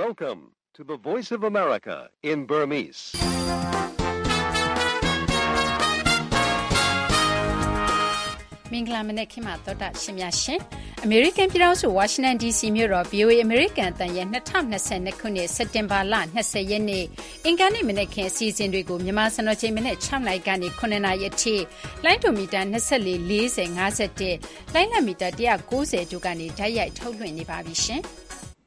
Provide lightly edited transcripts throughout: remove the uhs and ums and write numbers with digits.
Welcome to the Voice of America in Burmese. ။မင်္ဂလာမနက်ခင်းမှာသောတာရှင်များရှင်။ American ပြည်ထောင်စု Washington DC မြို့တော် VOA American အသံရဲ့2022ခုနှစ်စက်တင်ဘာလ20ရက်နေ့အင်္ဂါနေ့မနက်ခင်းအစီအစဉ်တွေကိုမြန်မာစံတော်ချိန်မနက်6နာရီကနေ9နာရီအထိလိုင်းဒိုမီတာ24 40 51လိုင်းလမီတာ190တို့ကနေဓာတ်ရိုက်ထုတ်လွှင့်နေပါပြီရှင်။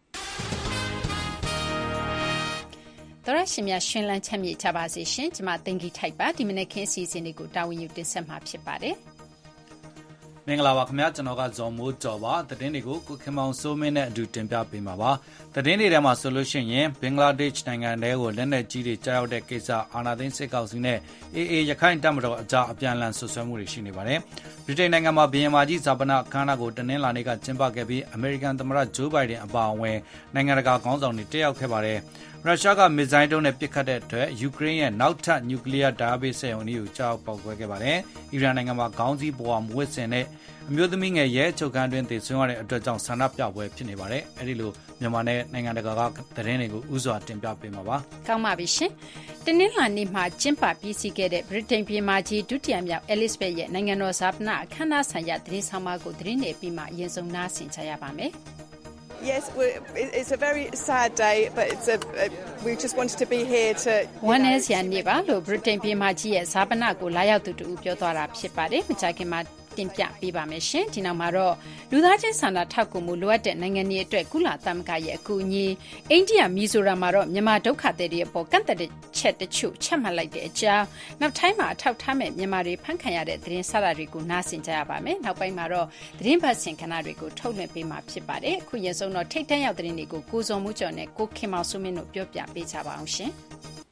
သောရရှင်များရှင်လန်းချမ်းမြေ့ကြပါစေရှင်။ကျွန်မတင်ကြီးထိုက်ပါဒီမနက်ခင်းအစီအစဉ်တွေကိုတာဝန်ယူတင်ဆက်မှာဖြစ်ပါတယ်။မင်္ဂလာပါခင်ဗျာကျွန်တော်ကဇော်မိုးကျော်ပါသတင်းတွေကိုကိုခင်မောင်စိုးမင်းနဲ့အတူတင်ပြပေးမှာပါသတင်းတွေထဲမှာဆိုလို့ရှိရင်ဘင်္ဂလားဒေ့ရှ်နိုင်ငံထဲကိုလက်နက်ကြီးတွေကြားရောက်တဲ့ကိစ္စအာဏာသိမ်းစစ်ကောင်စီနဲ့AAရခိုင်တပ်မတော်အကြားအပြန်အလှန်ဆွဆွဲမှုတွေရှိနေပါတယ်ဗြိတိန်နိုင်ငံမှာဘီယံမာကြီးဇာပနာအခမ်းအနားကိုတနင်္လာနေ့ကကျင်းပခဲ့ပြီးအမေရိကန်သမ္မတဂျိုးဘိုင်ဒန်အပါအဝင်နိုင်ငံတကာခေါင်းဆောင်တွေတက်ရောက်ခဲ့ပါတယ်ရုရှားကမစ်ဇိုင်းဒုံးနဲ့ပစ်ခတ်တဲ့အတွက်ယူကရိန်းရဲ့နောက်ထပ်နျူကလ িয়ার ဓာတ်ဘေးစက်ရုံအနီးကိုကြောက်ပေါက်ကွဲခဲ့ပါတယ်။အီရန်နိုင်ငံမှာခေါင်းစည်းပေါ်မဝတ်ဆင်တဲ့အမျိုးသမီးငယ်ရဲ့ချုပ်ခန်းတွင်သေဆုံးရတဲ့အတွက်ကြောင့်ဆန္ဒပြပွဲဖြစ်နေပါတယ်။အဲဒီလိုမြန်မာနဲ့နိုင်ငံတကာကသတင်းတွေကိုဥစွာတင်ပြပေးမှာပါ။ကောင်းပါပြီရှင်။တနင်္လာနေ့မှာကျင်းပပြီးစီးခဲ့တဲ့ဗြိတိန်ပြည်မကြီးဒုတိယမြောက် Elizabeth ရဲ့နိုင်ငံတော်ဇာပနအခမ်းအနားဆိုင်ရာသတင်းဆောင်မကိုသတင်းနေပြီးမှအရင်ဆုံးနားဆင်ကြရပါမယ် Yes, it's a very sad day, but we just wanted to be here to. One is ရနေပါလို့ Britain ပြည်မကြီးရဲ့ဇာပနကိုလာရောက်သူတူပြောသွားတာဖြစ်ပါတယ်။မကြခင်မှာတင်ပြပေးပါမယ်ရှင်။ဒီနောက်မှာတော့လူသားချင်းစာနာထောက်ကူမှုလိုအပ်တဲ့နိုင်ငံတွေအတွက်ကုလသမဂ္ဂရဲ့အကူအညီအိန္ဒိယမီဇိုရမ်မှာတော့မြန်မာဒုက္ခသည်တွေအပေါ်ကန့်သတ်တဲ့ချက်တချို့ချမှတ်လိုက်တဲ့အကြောင်းနောက်ထိုင်းမှာအထောက်ထားမဲ့မြန်မာတွေဖမ်းခံရတဲ့သတင်းစတာတွေကိုနားဆင်ကြရပါမယ်။နောက်ပိုင်းမှာတော့သတင်းပတ်စင်ခဏတွေကိုထုတ်လွှင့်ပေးမှာဖြစ်ပါတယ်။အခုရဆုံးတော့ထိတ်တန့်ရောက်သတင်းတွေကိုကိုစုံမှုကျော်နဲ့ကိုခင်မောင်စုမင်းတို့ပြောပြပေးကြပါအောင်ရှင်။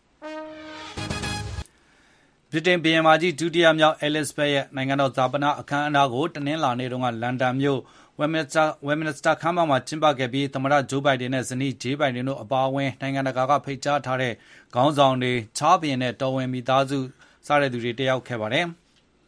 ဗြိတိန်ဘီယံမာကြီးဒုတိယမြောက် Elizabeth ရဲ့နိုင်ငံတော်ဇာပနာအခမ်းအနားကိုတနင်္လာနေ့တုန်းကလန်ဒန်မြို့Westminster ခမ်းမမှာကျင်းပခဲ့ပြီးသမ္မတဂျိုးဘိုင်ဒန်နဲ့ဇနီးဂျေးဘိုင်ဒန်တို့အပါအဝင်နိုင်ငံတကာကဖိတ်ကြားထားတဲ့ခေါင်းဆောင်တွေချားဘီယံနဲ့တော်ဝင်မိသားစုစတဲ့သူတွေတက်ရောက်ခဲ့ပါတယ်။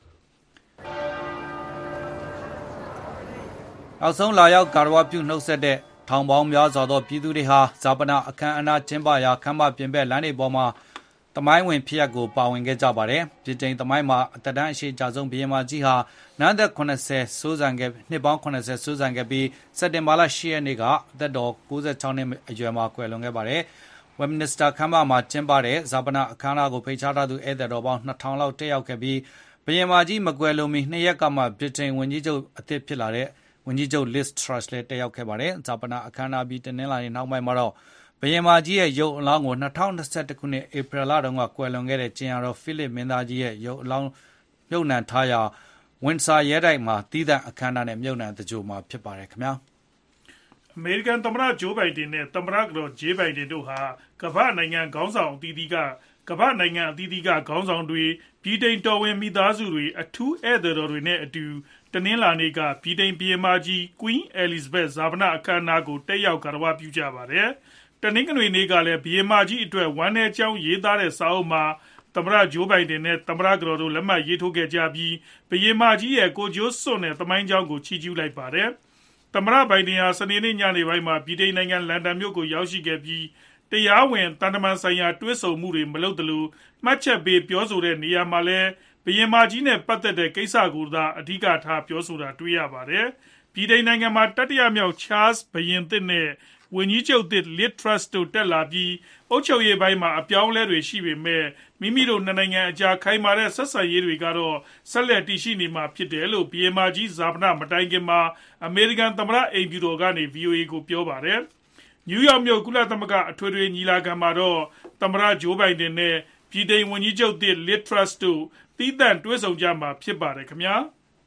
နောက်ဆုံးလာရောက်ကာရဝပြုနှုတ်ဆက်တဲ့ထောင်ပေါင်းများစွာသောပြည်သူတွေဟာဇာပနာအခမ်းအနားကျင်းပရာခမ်းမပြင်ပလမ်းတွေပေါ်မှာတမိုင်းဝင်ဖြစ်ရပ်ကိုပါဝင်ခဲ့ကြပါတယ်။ပြည်တင်တမိုင်းမှာအသက်တန်းအရှိကြဆုံးဘီယံမာကြီးဟာနန်းသက်80စိုးစံခဲ့နှစ်ပေါင်း80စိုးစံခဲ့ပြီးစက်တင်ဘာလ10ရက်နေ့ကအသက်တော်96နှစ်အရွယ်မှာကွယ်လွန်ခဲ့ပါတယ်။ Westminster ခမ်းမမှာကျင်းပတဲ့ဇာပနာအခမ်းအနားကိုဖိတ်ကြားထားသူဧည့်သည်တော်ပေါင်း2000လောက်တက်ရောက်ခဲ့ပြီးဘီယံမာကြီးမကွယ်လွန်မီ2ရက်ကမှပြည်တင်ဝန်ကြီးချုပ်အသစ်ဖြစ်လာတဲ့ဝန်ကြီးချုပ် Liz Truss လည်းတက်ရောက်ခဲ့ပါတယ်။ဇာပနာအခမ်းအနားပြီးတနင်္လာနေ့နောက်ပိုင်းမှာတော့ဘယင်မာကြီးရဲ့ရုပ်အလောင်းကို2021ခုနှစ်ဧပြီလတုန်းကကွယ်လွန်ခဲ့တဲ့ကျင်ယာတော်ဖိလစ်မင်းသားကြီးရဲ့ရုပ်အလောင်းမြုပ်နှံထားရာဝင်ဆာရဲတိုက်မှာတည်တဲ့အခမ်းအနားနဲ့မြုပ်နှံတကြိုမှာဖြစ်ပါတယ်ခင်ဗျာအမေရိကန်သမ္မတဂျိုးဘိုင်ဒန်နဲ့သမ္မတကတော်ဂျေးဘိုင်ဒန်တို့ဟာကမ္ဘာနိုင်ငံခေါင်းဆောင်အသီးသီးကခေါင်းဆောင်တွေပြည်တိန်တော်ဝင်မိသားစုတွေအထူးဧည့်သည်တော်တွေနဲ့အတူတနင်္လာနေ့ကပြည်တိန်ပြည်မကြီး Queen Elizabeth ဇာပနအခမ်းအနားကိုတက်ရောက်ကာရဝပြုကြပါတယ်တနင်္ဂနွေနေ့ကလည်းဘီယံမာကြီးအတွက်ဝမ်းနည်းကြောင်းရေးသားတဲ့စာအုပ်မှာသမ္မတဂျိုးဘိုင်ဒန်နဲ့သမ္မတကတော်တို့လက်မှတ်ရေးထိုးခဲ့ကြပြီးဘီယံမာကြီးရဲ့ကိုဂျိုးစွန်နဲ့သမိုင်းကြောင်းကိုချီးကျူးလိုက်ပါတယ်သမ္မတဘိုင်ဒန်ဟာစနေနေ့ညနေပိုင်းမှာဗြိတိန်နိုင်ငံလန်ဒန်မြို့ကိုရောက်ရှိခဲ့ပြီးတရားဝင်တန်တမန်ဆိုင်ရာတွဲဆုံမှုတွေမလုပ်သလိုမှတ်ချက်ပေးပြောဆိုတဲ့နေရာမှာလည်းဘီယံမာကြီးနဲ့ပတ်သက်တဲ့ကိစ္စကိုသာအဓိကထားပြောဆိုတာတွေ့ရပါတယ်ဗြိတိန်နိုင်ငံမှာတတိယမြောက် Charles ဘုရင်သစ်နဲ့ဝန်ကြီးချုပ်သစ် Liz Truss တို့တက်လာပြီးအုပ်ချုပ်ရေးပိုင်းမှာအပြောင်းအလဲတွေရှိပေမဲ့မိမိတို့နှစ်နိုင်ငံအကြားခိုင်မာတဲ့ဆက်ဆံရေးတွေကတော့ဆက်လက်တည်ရှိနေမှာဖြစ်တယ်လို့ဘီယံမာကြီးဇာပနမတိုင်ခင်မှာအမေရိကန်သမ္မတအိမ်ဖြူတော်ကနေ VOA ကိုပြောပါတယ်နယူးယောက်မြို့ကုလသမဂ္ဂအထွေထွေညီလာခံမှာတော့သမ္မတဂျိုးဘိုင်ဒန်နဲ့ပြည်တိန်ဝန်ကြီးချုပ်သစ် Liz Truss တို့သီးသန့်တွေ့ဆုံကြမှာဖြစ်ပါတယ်ခင်ဗျာ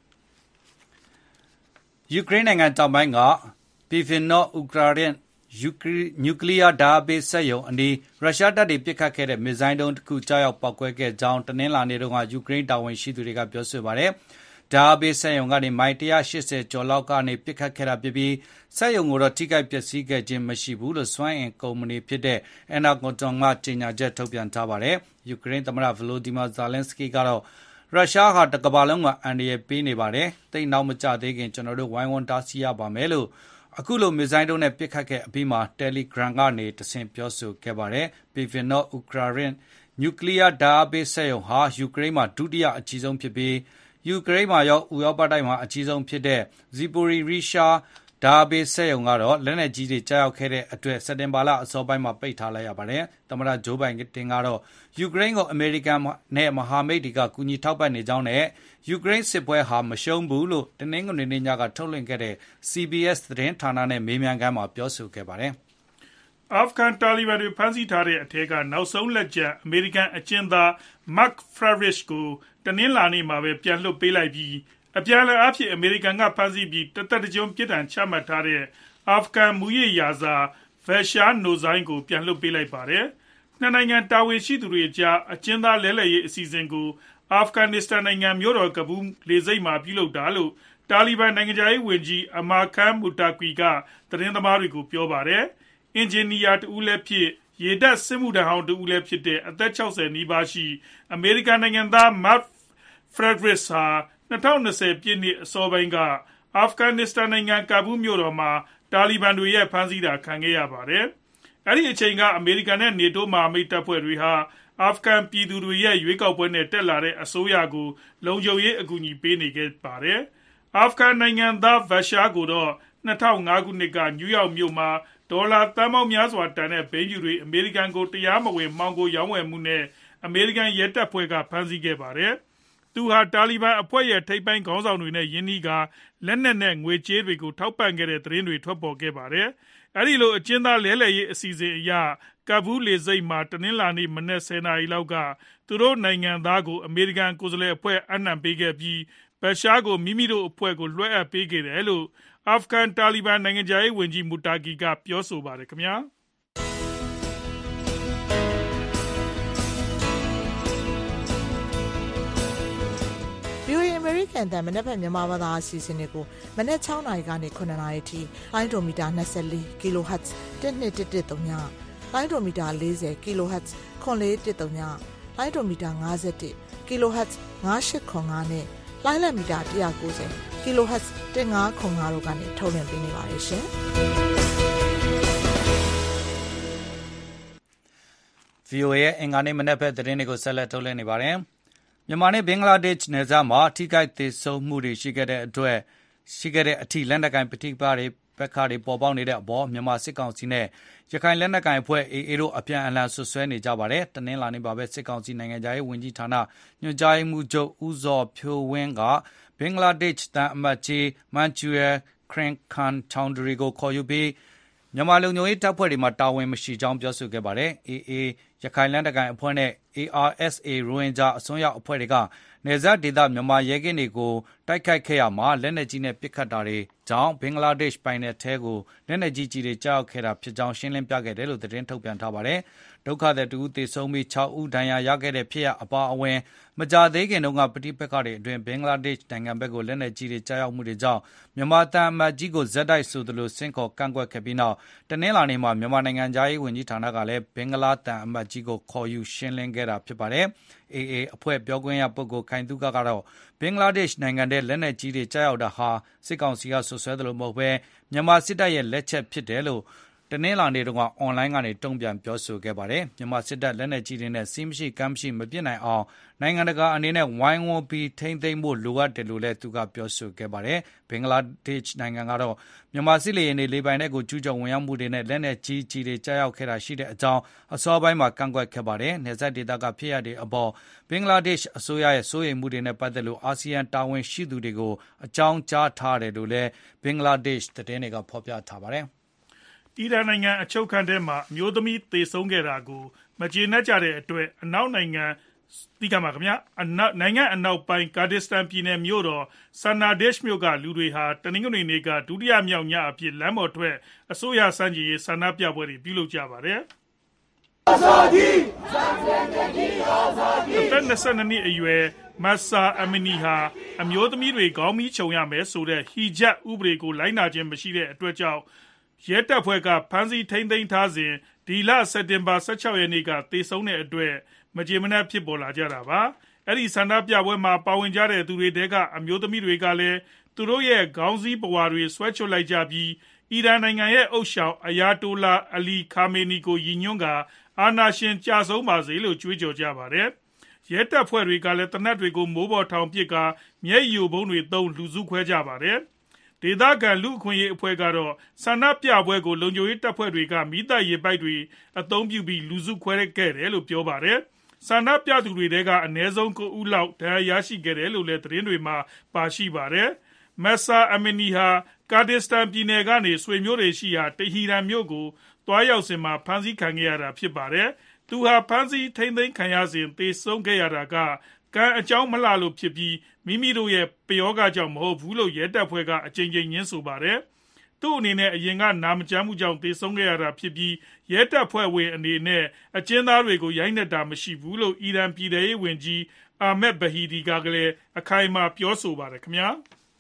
ယူကရိန်းနိုင်ငံတောင်ပိုင်းက Pivno Ukraineနျူကလ িয়ার ဓာတ်ဘေးစက်ရုံအနီးရုရှားတပ်တွေပစ်ခတ်ခဲ့တဲ့မစ်ဇိုင်းဒုံးတစ်ခုကြောက်ရောက်ပောက်ကွဲခဲ့ကြောင်းတနင်္လာနေ့တုန်းကယူကရိန်းတာဝန်ရှိသူတွေကပြောဆိုပါတယ်။ဓာတ်ဘေးစက်ရုံကနေမိုင်180ကျော်လောက်ကနေပစ်ခတ်ခဲ့တာဖြစ်ပြီးစက်ရုံကိုတော့ထိခိုက်ပျက်စီးခဲ့ခြင်းမရှိဘူးလို့စွမ်းအင်ကုမ္ပဏီဖြစ်တဲ့ Energoatom ကကြေညာချက်ထုတ်ပြန်ထားပါတယ်။ယူကရိန်းသမ္မတ Volodymyr Zelensky ကတော့ရုရှားဟာတကမ္ဘာလုံးကအန္တရာယ်ပေးနေပါတယ်။သိပ်နောက်မကျသေးခင်ကျွန်တော်တို့ဝိုင်းဝန်းတားဆီးရပါမယ်လို့အခုလိုမစ်ဇိုင်းတို့နဲ့ပစ်ခတ်ခဲ့အပြီးမှာ Telegram ကနေတဆင့်ပြောဆိုခဲ့ပါတယ်။ Pivno-Ukraine နျူကလ িয়ার ဓာတ်အားပေးစက်ရုံဟာယူကရိန်းမှာဒုတိယအကြီးဆုံးဖြစ်ပြီးယူကရိန်းမှာရောဥရောပတိုက်မှာအကြီးဆုံးဖြစ်တဲ့ Zaporizhzhia ဓာတ်အားပေးစက်ရုံကတော့လက်နက်ကြီးတွေကျရောက်ခဲ့တဲ့အတွက်စက်တင်ဘာလအစောပိုင်းမှာပိတ်ထားလိုက်ရပါတယ်။သမ္မတဂျိုးဘိုင်ဒန်ကတော့ယူကရိန်းကိုအမေရိကန်နဲ့မဟာမိတ်တွေကကူညီထောက်ပံ့နေကြောင်းနဲ့ယူကရိန်းစစ်ပွဲဟာမရှုံးဘူးလို့တနင်္ဂနွေနေ့ညကထုတ်လွှင့်ခဲ့တဲ့ CBS သတင်းဌာနနဲ့မေးမြန်းခန်းမှာပြောဆိုခဲ့ပါတယ်။အာဖဂန်တာလီဘန်တွေဖမ်းဆီးထားတဲ့အထက်ကနောက်ဆုံးလက်ကျန်အမေရိကန်အကျဉ်းသား Mark Farish ကိုတနင်္လာနေ့မှာပဲပြန်လွှတ်ပေးလိုက်ပြီးအပြန်အလှန်အားဖြင့်အမေရိကန်ကဖမ်းဆီးပြီးတသက်တကျွန်းပြစ်ဒဏ်ချမှတ်ထားတဲ့အာဖဂန်မူရရာဇာ Bashar Nozai ကိုပြန်လွှတ်ပေးလိုက်ပါတယ်။နှစ်နိုင်ငံတာဝန်ရှိသူတွေကြားအကျဉ်းသားလဲလှယ်ရေးအစီအစဉ်ကိုအာဖဂန်နစ္စတန်နိုင်ငံမြို့တော်ကဘူးလေဆိပ်မှာပြုလုပ်တာလို့တာလီဘန်နိုင်ငံခြားရေးဝန်ကြီး Amir Khan Muttaqi ကသတင်းသမားတွေကိုပြောပါတယ်။အင်ဂျင်နီယာတဦးလည်းဖြစ်ရေတပ်စစ်မှုထမ်းဟောင်းတဦးလည်းဖြစ်တဲ့အသက်60နီးပါးရှိအမေရိကန်နိုင်ငံသား Mark Farish ဟာ2020ပြည့်နှစ်အစောပိုင်းကအာဖဂန်နစ္စတန်နိုင်ငံကဘူးမြို့တော်မှာတာလီဘန်တွေရဲ့ဖမ်းဆီးတာခံခဲ့ရပါတယ်။အဲဒီအချိန်ကအမေရိကန်နဲ့နေတိုးမဟာမိတ်တပ်ဖွဲ့တွေဟာအာဖဂန်ပြည်သူတွေရဲ့ရွေးကောက်ပွဲနဲ့တက်လာတဲ့အစိုးရကိုလုံခြုံရေးအကူအညီပေးနေခဲ့ပါတယ်။အာဖဂန်နိုင်ငံသား Bashar ကိုတော့2005ခုနှစ်ကနယူးယောက်မြို့မှာဒေါ်လာသန်းပေါင်းများစွာတန်တဲ့ဘိန်းဖြူတွေအမေရိကန်ကိုတရားမဝင်မှောင်ခိုရောင်းဝယ်မှုနဲ့အမေရိကန်ရဲတပ်ဖွဲ့ကဖမ်းဆီးခဲ့ပါတယ်။သူဟာတာလီဘန်အဖွဲ့ရဲ့ထိပ်ပိုင်းခေါင်းဆောင်တွေနဲ့ယင်းနှီးကလက်နက်နဲ့ငွေကြေးတွေကိုထောက်ပံ့ခဲ့တဲ့သတင်းတွေထွက်ပေါ်ခဲ့ပါတယ်။အဲဒီလိုအကျဉ်းသားလဲလှယ်ရေးအစီအစဉ်အရကဘူးလေဆိပ်မှာတနင်္လာနေ့မနက်10:00 နာရီလောက်ကသူတို့နိုင်ငံသားကိုအမေရိကန်ကိုယ်စားလှယ်အဖွဲ့အနှံပေးခဲ့ပြီးဘရှားကိုမိမိတို့အဖွဲ့ကိုလွှဲအပ်ပေးခဲ့တယ်လို့အာဖဂန်တာလီဘန်နိုင်ငံခြားရေးဝန်ကြီးမူတာကီကပြောဆိုပါတယ်ခင်ဗျာ။ VOA American တန်မနက်ဖြန်မြန်မာဘာသာအစီအစဉ်တွေကိုမနက်6:00 နာရီကနေ9:00 နာရီထိလိုင်းဒိုမီတာ24 kHz 1213ညလိုင်းဒိုမီတာ40 kHz 9413ညလိုင်းဒိုမီတာ51 kHz 9805နဲ့လိုင်းလက်မီတာ190 kHz 1505တို့ကနေထုတ်လွှင့်ပေးနေပါတယ်ရှင်။ VOA ရဲ့အင်္ဂါနေ့မနက်ဖက်သတင်းတွေကိုဆက်လက်ထုတ်လွှင့်နေပါတယ်။မြန်မာနဲ့ဘင်္ဂလားဒေ့ရှ်နယ်စပ်မှာထိခိုက်သေဆုံးမှုတွေရှိခဲ့တဲ့အထိလက်နက်ကိုင်ပဋိပက္ခတွေပေါ်ပေါက်နေတဲ့အပေါ်မြန်မာစစ်ကောင်စီနဲ့ရခိုင်လက်နက်ကိုင်အဖွဲ့ AA တို့အပြန်အလှန်ဆွဆွဲနေကြပါတယ်။တနင်္လာနေ့မှာပဲစစ်ကောင်စီနိုင်ငံခြားရေးဝန်ကြီးဌာနညွှန်ကြားရေးမှူးချုပ်ဦးဇော်ဖြိုးဝင်းကဘင်္ဂလားဒေ့ရှ်သံအမတ်ကြီးမန်ချူရယ်ခရင်ခန်ချောင်ဒရီကိုခေါ်ယူပြီးမြန်မာလုံခြုံရေးတပ်ဖွဲ့တွေမှာတာဝန်မရှိကြောင်းပြောဆိုခဲ့ပါတယ်။ AA ရခိုင်လက်နက်ကိုင်အဖွဲ့နဲ့ ARSA ရိုဟင်ဂျာအစွန်းရောက်အဖွဲ့တွေကနယ်စပ်ဒေသမြန်မာရဲကင်းတွေကိုတိုက်ခိုက်ခဲ့ရမှာလက်နက်ကြီးနဲ့ပစ်ခတ်တာတွေကြောင့်ဘင်္ဂလားဒေ့ရှ်ပိုင်နယ်ထဲကိုလက်နက်ကြီးတွေကျရောက်ခဲ့တာဖြစ်ကြောင်းရှင်းလင်းပြခဲ့တယ်လို့သတင်းထုတ်ပြန်ထားပါတယ်။ဒုက္ခသည်2ဦးသေဆုံးပြီး6ဦးဒဏ်ရာရခဲ့တဲ့ဖြစ်ရပ်အပါအဝင်မကြာသေးခင်တုန်းကပဋိပက္ခတွေအတွင်းဘင်္ဂလားဒေ့ရှ်နိုင်ငံဘက်ကိုလက်နက်ကြီးတွေကျရောက်မှုတွေကြောင့်မြန်မာတန်အမတ်ကြီးကိုဇက်တိုက်ဆိုသလိုဆင့်ခေါ်ကန့်ကွက်ခဲ့ပြီးနောက်တနင်္လာနေ့မှာမြန်မာနိုင်ငံသားရေးဝန်ကြီးဌာနကလည်းဘင်္ဂလားတန်အမတ်ကြီးကိုခေါ်ယူရှင်းလင်းခဲ့တာဖြစ်ပါတယ်။ AA အဖွဲ့ပြောခွင့်ရပုဂ္ဂိုလ်ခိုင်သုခကတော့ဘင်္ဂလားဒေ့ရှ်နိုင်ငံထဲလက်နက်ကြီးတွေကျရောက်တာဟာစစ်ကောင်စီကဆွဆွဲသလိုမဟုတ်ဘဲမြန်မာစစ်တပ်ရဲ့လက်ချက်ဖြစ်တယ်လို့တနင်္လာနေ့တုန်းကအွန်လိုင်းကနေတုံ့ပြန်ပြောဆိုခဲ့ပါတယ်။မြန်မာစစ်တပ်လက်နက်ကြီးတွေနဲ့စီးမရှိကမ်းမရှိမပစ်နိုင်အောင်နိုင်ငံတကာအနေနဲ့ဝိုင်းဝန်းပြီးထိန်းသိမ်းဖို့လိုအပ်တယ်လို့လည်းသူကပြောဆိုခဲ့ပါတယ်။ဘင်္ဂလားဒေ့ရှ်နိုင်ငံကတော့မြန်မာစစ်လေယာဉ်တွေလေပိုင်နက်ကိုကျူးကျော်ဝင်ရောက်မှုတွေနဲ့လက်နက်ကြီးတွေကြားရောက်ခဲ့တာရှိတဲ့အကြောင်းအစောပိုင်းမှာကန့်ကွက်ခဲ့ပါတယ်။နယ်စပ်ဒေသကဖြစ်ရပ်တွေအပေါ်ဘင်္ဂလားဒေ့ရှ်အစိုးရရဲ့စိုးရိမ်မှုတွေနဲ့ပတ်သက်လို့အာဆီယံတာဝန်ရှိသူတွေကိုအကြောင်းကြားထားတယ်လို့လည်းဘင်္ဂလားဒေ့ရှ်သတင်းတွေကဖော်ပြထားပါတယ်။အီရန်နိုင်ငံအချုပ်ခန်းထဲမှာအမျိုးသမီးသေဆုံးခဲ့တာကိုမကျေနပ်ကြတဲ့အတွက်အနောက်နိုင်ငံနိုင်ငံအနောက်ပိုင်းကာဒစ္စတန်ပြည်နယ်မြို့တော်ဆာနာဒက်ရှ်မြို့ကလူတွေဟာတနင်္ဂနွေနေ့ကဒုတိယမြောက်ညအဖြစ်လမ်းပေါ်ထွက်အစိုးရဆန့်ကျင်ရေးဆန္ဒပြပွဲတွေပြုလုပ်ကြပါတယ်။အသက်22နှစ်အရွယ်မတ်ဆာအမီနီဟာအမျိုးသမီးတွေခေါင်းမီးခြုံရမယ်ဆိုတဲ့ဟီဂျပ်ဥပဒေကိုလိုက်နာခြင်းမရှိတဲ့အတွက်ကြောင့်ရဲတပ်ဖွဲ့ကဖမ်းဆီးထိန်းသိမ်းထားစဉ်ဒီလစက်တင်ဘာ16ရက်နေ့ကသေဆုံးတဲ့အတွက်မကြေမနက်ဖြစ်ပေါ်လာကြတာပါ။အဲ့ဒီဆန္ဒပြပွဲမှာပါဝင်ကြတဲ့သူတွေတဲကအမျိုးသမီးတွေကလည်းသူတို့ရဲ့ခေါင်းစည်းပဝါတွေဆွဲချွတ်လိုက်ကြပြီးအီရန်နိုင်ငံရဲ့အုပ်ဆောင်အယာတိုလာအလီခါမေနီကိုရည်ညွှန်းကအာဏာရှင်ကြာဆုံးပါစေလို့ကြွေးကြော်ကြပါတယ်။ရဲတပ်ဖွဲ့တွေကလည်းတနက်တွေကိုမိုးပေါ်ထောင်ပစ်ကာမျက်ရည်ယိုဗုံးတွေသုံးလူစုခွဲကြပါတယ်။ဒေသခံလူအခွင့်အရေးအဖွဲ့ကတော့ဆန္ဒပြပွဲကိုလုံခြုံရေးတပ်ဖွဲ့တွေကမီးသတ်ရေပိုက်တွေအသုံးပြုပြီးလူစုခွဲခဲ့တယ်လို့ပြောပါတယ်။ဆန္ဒပြသူတွေထဲကအနည်းဆုံး9ဦးလောက်ဒဏ်ရာရရှိခဲ့တယ်လို့လည်းသတင်းတွေမှာပါရှိပါတယ်။ မက်ဆာအမီနီဟာကာဒစ္စတန်ပြည်နယ်ကနေဆွေမျိုးတွေရှိရာတဟီရန်မြို့ကိုသွားရောက်စဉ်မှာဖမ်းဆီးခံခဲ့ရတာဖြစ်ပါတယ်။သူဟာဖမ်းဆီးထိန်းသိမ်းခံရစဉ်သေဆုံးခဲ့ရတာကကံအကြောင်းမလှလို့ဖြစ်ပြီးမိမိတို့ရဲ့ပယောဂကြောင့်မဟုတ်ဘူးလို့ရဲတပ်ဖွဲ့ကအကြိမ်ကြိမ်ညင်းဆိုပါတယ်။သူ့အနေနဲ့အရင်ကနာမကျန်းမှုကြောင့်သေဆုံးခဲ့ရတာဖြစ်ပြီးရဲတပ်ဖွဲ့ဝင်အနေနဲ့အကျဉ်းသားတွေကိုရိုက်နှက်တာမရှိဘူးလို့အီရန်ပြည်ထောင်ရေးဝန်ကြီးအာမက်ဘဟီဒီကလည်းအခိုင်အမာပြောဆိုပါတယ်ခင်ဗျာ။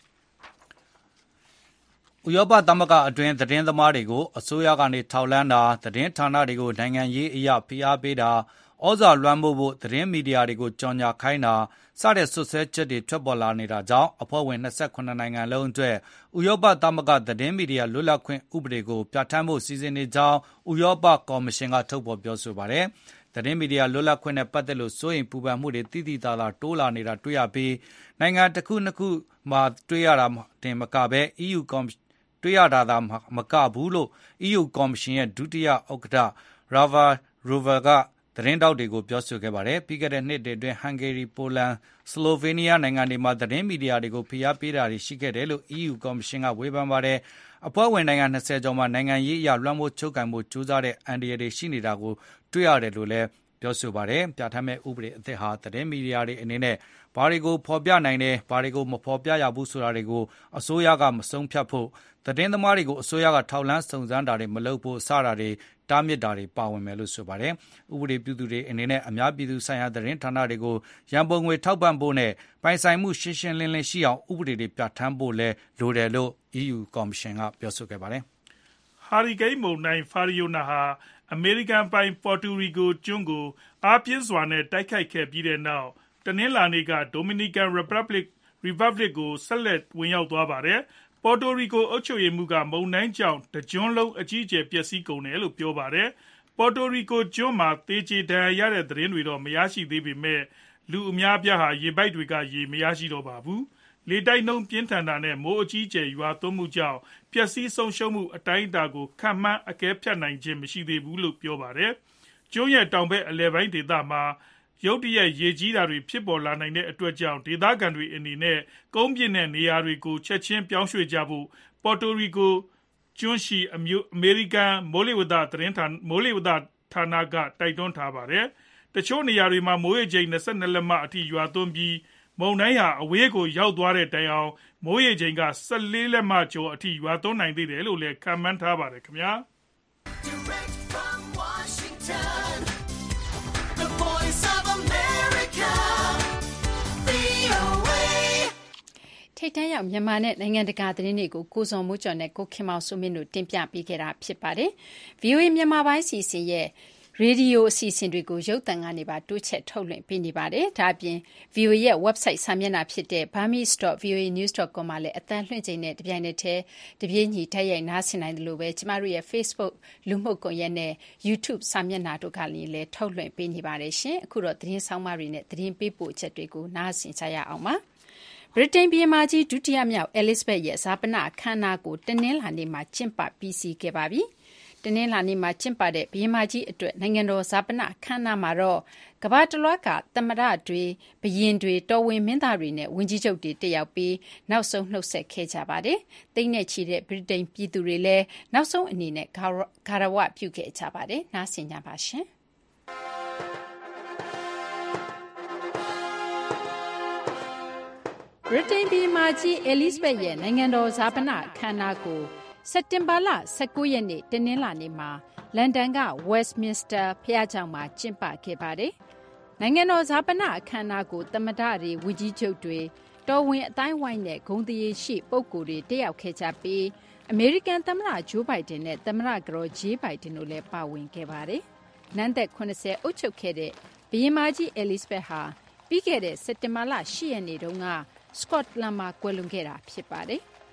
ဥရောပသမဂ္ဂအတွင်းသတင်းသမားတွေကိုအစိုးရကနေထောက်လှမ်းတာသတင်းဌာနတွေကိုနိုင်ငံရေးအရာဖိအားပေးတာဩဇာလွှမ်းမိုးဖို့သတင်းမီဒီယာတွေကိုကြော်ညာခိုင်းတာစတဲ့ဆွဆွဲချက်တွေထွက်ပေါ်လာနေတာကြောင့်အဖွဲ့ဝင်28နိုင်ငံလုံးအတွက်ဥရောပသမဂ္ဂသတင်းမီဒီယာလွတ်လပ်ခွင့်ဥပဒေကိုပြဋ္ဌာန်းဖို့စီစဉ်နေကြောင်းဥရောပကော်မရှင်ကထုတ်ဖော်ပြောဆိုပါတယ်။သတင်းမီဒီယာလွတ်လပ်ခွင့်နဲ့ပတ်သက်လို့စိုးရိမ်ပူပန်မှုတွေတိတိကျကျတိုးလာနေတာတွေ့ရပြီးနိုင်ငံတစ်ခုမှာတွေ့ရတာတင်မကပဲ EU တွေ့ရတာသာမကဘူးလို့ EU ကော်မရှင်ရဲ့ဒုတိယဥက္ကဋ္ဌ Rava Rover ကသတင်းတောက်တွေကိုပြောဆိုခဲ့ပါတယ်။ပြီးခဲ့တဲ့နှစ်တွေအတွင်းဟန်ဂေရီ၊ပိုလန်၊ဆလိုဗေးနီးယားနိုင်ငံတွေမှာသတင်းမီဒီယာတွေကိုဖိအားပေးတာတွေရှိခဲ့တယ်လို့ EU ကော်မရှင်ကဝေဖန်ပါတယ်။အဖွဲ့ဝင်နိုင်ငံ20ကျော်မှာနိုင်ငံရေးအရလွှမ်းမိုးချုပ်ကိုင်မှုကြိုးစားတဲ့အန်ဒီရတွေရှိနေတာကိုတွေ့ရတယ်လို့လည်းပြောဆိုပါတယ်။ပြဋ္ဌာန်းမဲ့ဥပဒေအသစ်ဟာသတင်းမီဒီယာတွေအနေနဲ့ဘာတွေကိုဖော်ပြနိုင်တယ်ဘာတွေကိုမဖော်ပြရဘူးဆိုတာတွေကိုအစိုးရကမဆုံးဖြတ်ဖို့သတင်းသမားတွေကိုအစိုးရကထောက်လှမ်းစုံစမ်းတာတွေမလုပ်ဖို့စတာတွေတားမြစ်တာတွေပါဝင်မယ်လို့ဆိုပါတယ်။ဥပဒေပြုသူတွေအနေနဲ့အများပြည်သူဆိုင်ရာသတင်းဌာနတွေကိုရန်ပုံငွေထောက်ပံ့ဖို့နဲ့ပိုင်ဆိုင်မှုရှင်းရှင်းလင်းလင်းရှိအောင်ဥပဒေတွေပြဋ္ဌာန်းဖို့လည်းလိုတယ်လို့ EU ကော်မရှင်ကပြောဆိုခဲ့ပါတယ်။ဟာရီကိန်းမုန်တိုင်းဖာရီယိုနာဟာအမေရိကန်ပိုင်ပေါ်တူရီကိုကျွန်းကိုအားပြင်းစွာနဲ့တိုက်ခိုက်ခဲ့ပြီးတဲ့နောက်တနင်္လာနေ့ကဒိုမီနီကန်ရီပတ်ဘလစ်ကိုဆက်လက်ဝင်ရောက်သွားပါတယ်။ပေါ်တိုရီကိုအုပ်ချုပ်ရေးမှူးကမုန်တိုင်းကြောင့်တကျွန်းလုံးအကြီးအကျယ်ပျက်စီးကုန်တယ်လို့ပြောပါတယ်။ပေါ်တိုရီကိုကျွန်းမှာသေကျေဒဏ်ရာရတဲ့သတင်းတွေတော့မရရှိသေးပေမဲ့လူအများအပြားဟာရေပိုက်တွေကရေမရရှိတော့ပါဘူး။လေတိုက်နှုန်းပြင်းထန်တာနဲ့မိုးအကြီးအကျယ်ရွာသွန်းမှုကြောင့်ပျက်စီးဆုံးရှုံးမှုအတိုင်းအတာကိုခန့်မှန်းအကဲဖြတ်နိုင်ခြင်းမရှိသေးဘူးလို့ပြောပါတယ်။ကျွန်းရဲ့တောင်ဘက်အလယ်ပိုင်းဒေသမှာရုတ်တရက်ရေကြီးတာတွေဖြစ်ပေါ်လာနိုင်တဲ့အတွက်ကြောင့်ဒေသခံတွေအနေနဲ့ကုန်းပြင်းတဲ့နေရာတွေကိုချက်ချင်းပြောင်းရွှေ့ကြဖို့ပေါ်တိုရီကိုကျွန်းရှိအမေရိကန်မိုးလေဝသဌာနကတိုက်တွန်းထားပါတယ်။တချို့နေရာတွေမှာမိုးရေချိန်22လက်မအထိရွာသွန်းပြီးမုန်တိုင်းဟာအဝေးကိုရောက်သွားတဲ့တိုင်အောင်မိုးရေချိန်က14လက်မကျော်အထိရွာသွန်းနိုင်သေးတယ်လို့လည်းခန့်မှန်းထားပါတယ်ခင်ဗျာ။ထိပ်တန်းရောက်မြန်မာနဲ့နိုင်ငံတကာသတင်းတွေကိုကိုဇော်မိုးကျော်နဲ့ကိုခင်မောင်စိုးမင်းတို့တင်ပြပေးခဲ့တာဖြစ်ပါတယ်။ VOA မြန်မာပိုင်းစီစဉ်ရဲ့ရေဒီယိုအစီအစဉ်တွေကိုရုပ်သံကနေပါတိုးချဲ့ထုတ်လွှင့်ပေးနေပါတယ်။ဒါအပြင် VOA ရဲ့ website စာမျက်နှာဖြစ်တဲ့ burmese.voanews.com မှာလည်းအသံလွှင့်ချိန်နဲ့တပြိုင်နက်တည်းတပြေးညီတိုက်ရိုက်နားဆင်နိုင်တယ်လို့ပဲကျမတို့ရဲ့ Facebook လူမှုကွန်ရက်နဲ့ YouTube စာမျက်နှာတို့ကလည်းထုတ်လွှင့်ပေးနေပါတယ်ရှင်။အခုတော့သတင်းဆောင်မတွေနဲ့သတင်းပေးပို့ချက်တွေကိုနားဆင်ကြရအောင်ပါ။ဗြိတိန်ဘုရင်မကြီးဒုတိယမြောက် Elizabeth ရဲ့ဈာပနအခမ်းအနားကိုတနင်္လာနေ့မှာကျင်းပပြီးစီးခဲ့ပါပြီ။တနင်္လာနေ့မှာကျင်းပတဲ့ဘုရင်မကြီးအတွက်နိုင်ငံတော်ဈာပနအခမ်းအနားမှာတော့ကမ္ဘာတလွှားကသမ္မတတွေဘုရင်တွေတော်ဝင်မင်းသားတွေနဲ့ဝန်ကြီးချုပ်တွေတက်ရောက်ပြီးနောက်ဆုံးနှုတ်ဆက်ခဲ့ကြပါတယ်။သိန်းနဲ့ချီတဲ့ဗြိတိန်ပြည်သူတွေလည်းနောက်ဆုံးအနေနဲ့ဂါရဝပြုခဲ့ကြပါတယ်။နားဆင်ကြပါရှင်။ဗြိတိန်ဘုရင်မကြီး Elizabeth ရဲ့နိုင်ငံတော်ဈာပနအခမ်းအနားကိုစက်တင်ဘာလ19ရက်နေ့တနင်္လာနေ့မှာလန်ဒန်က Westminster ဘုရားကျောင်းမှာကျင်းပခဲ့ပါတယ်။နိုင်ငံတော်ဈာပနအခမ်းအနားကိုသမ္မတတွေဝန်ကြီးချုပ်တွေတော်ဝင်အတိုင်းဝိုင်းနဲ့ဂုဏ်သရေရှိပုဂ္ဂိုလ်တွေတက်ရောက်ခဲ့ကြပြီးအမေရိကန်သမ္မတဂျိုးဘိုင်ဒန်နဲ့သမ္မတကတော်ဂျေးဘိုင်ဒန်တို့လည်းပါဝင်ခဲ့ပါတယ်။နန်းသက်80အုပ်ချုပ်ခဲ့တဲ့ဘုရင်မကြီး Elizabeth ဟာပြီးခဲ့တဲ့စက်တင်ဘာလ10ရက်နေ့တုန်းကစကော့တလန်မှာကွယ်လွန်ခဲ့တာဖြစ်ပါတယ်။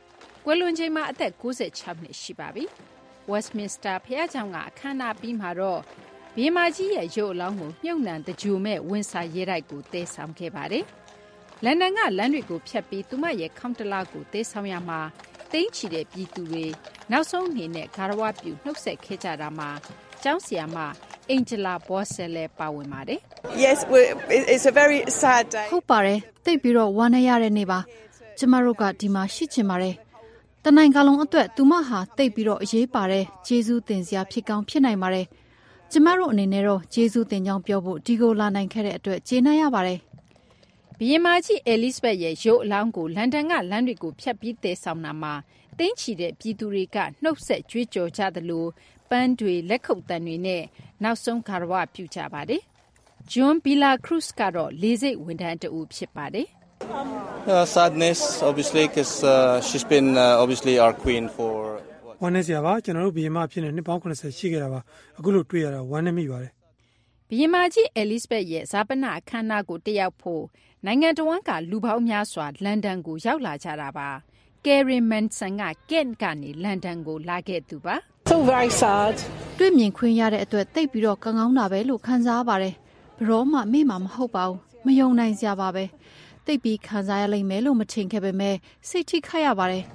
ကွယ်လွန်ချိန်မှာအသက်96နှစ်ရှိပါပြီ Westminster ဖျားကျောင်းကအခမ်းအနားပြီးမှာတော့ဘီမာကြီးရဲ့ရုပ်အလောင်းကိုမြုပ်နှံတကြိုမဲ့ဝန်စာရဲတိုက်ကိုတည်ဆောင်ခဲ့ပါတယ်လန်ဒန်ကလမ်းတွေကိုဖျက်ပြီးသူမရဲ့ခေါင်းတလားကိုတည်ဆောင်ရမှာတိမ့်ချီတဲ့ပြည်သူတွေနောက်ဆုံးအနေနဲ့ဂါရဝပြုနှုတ်ဆက်ခဲ့ကြတာမှာကျောင်းဆရာမအင်ဂျလာဘောဆယ်လည်းပါဝင်ပါတယ် Yes, it's a very sad day. ဟုတ်ပါတယ်တိတ်ပြီးတော့ဝမ်းနည်းရတဲ့နေ့ပါကျမတို့ကဒီမှာရှိချင်ပါတယ်တနိုင်ငံလုံးအတွက်သူမဟာတိတ်ပြီးတော့အရေးပါတယ်ဂျေဇုတင်စရာဖြစ်ကောင်းဖြစ်နိုင်ပါတယ်ကျမတို့အနေနဲ့တော့ဂျေဇုတင်ကြောင်းပြောဖို့ဒီကိုလာနိုင်ခဲ့တဲ့အတွက်ကျေနပ်ရပါတယ်ဘီယမာကြီးအဲလစ်ဘက်ရဲ့ရုပ်အလောင်းကိုလန်ဒန်ကလမ်းတွေကိုဖျက်ပြီးတည်ဆောင်တာမှာတိမ့်ချီတဲ့ပြည်သူတွေကနှုတ်ဆက်ကြွေးကြော်ကြသလိုပန်းတွေလက်ခုပ်တံတွေနဲ့နောက်ဆုံးဂါရဝပြုကြပါတယ်ဂျွန်ဘီလာခရုစ်ကတော့လေးစိတ်ဝန်ထမ်းတဦးဖြစ်ပါတယ် sadness obviously because she's been obviously our queen for ဝမ်းနည်းစရာပါကျွန်တော်တို့ဘီယမာဖြစ်နေနှစ်ပေါင်း80ရှိခဲ့တာပါအခုလို့တွေ့ရတာဝမ်းနည်းမိပါတယ်ဘီယမာကြီးအဲလစ်ဘက်ရဲ့ဇာပနအခမ်းအနားကိုတက်ရောက်ဖို့နိုင်ငံတော်ဝန်ကလူပေါင်းများစွာလန်ဒန်ကိုရောက်လာကြတာပါကယ်ရီမန်ဆန်ကကင့်ကနေလန်ဒန်ကိုလာခဲ့သူပါ So very sad တွေ့မြင်ခွင့်ရတဲ့အတွက်တိတ်ပြီးတော့ကောင်းကောင်းတာပဲလို့ခံစားရပါတယ်ဘရောမှမေ့မှာမဟုတ်ပါဘူးမယုံနိုင်စရာပါပဲတိတ်ပြီးခံစားရလိမ့်မယ်လို့မထင်ခဲ့ပေမဲ့စိတ်ထိခိုက်ရပါတယ်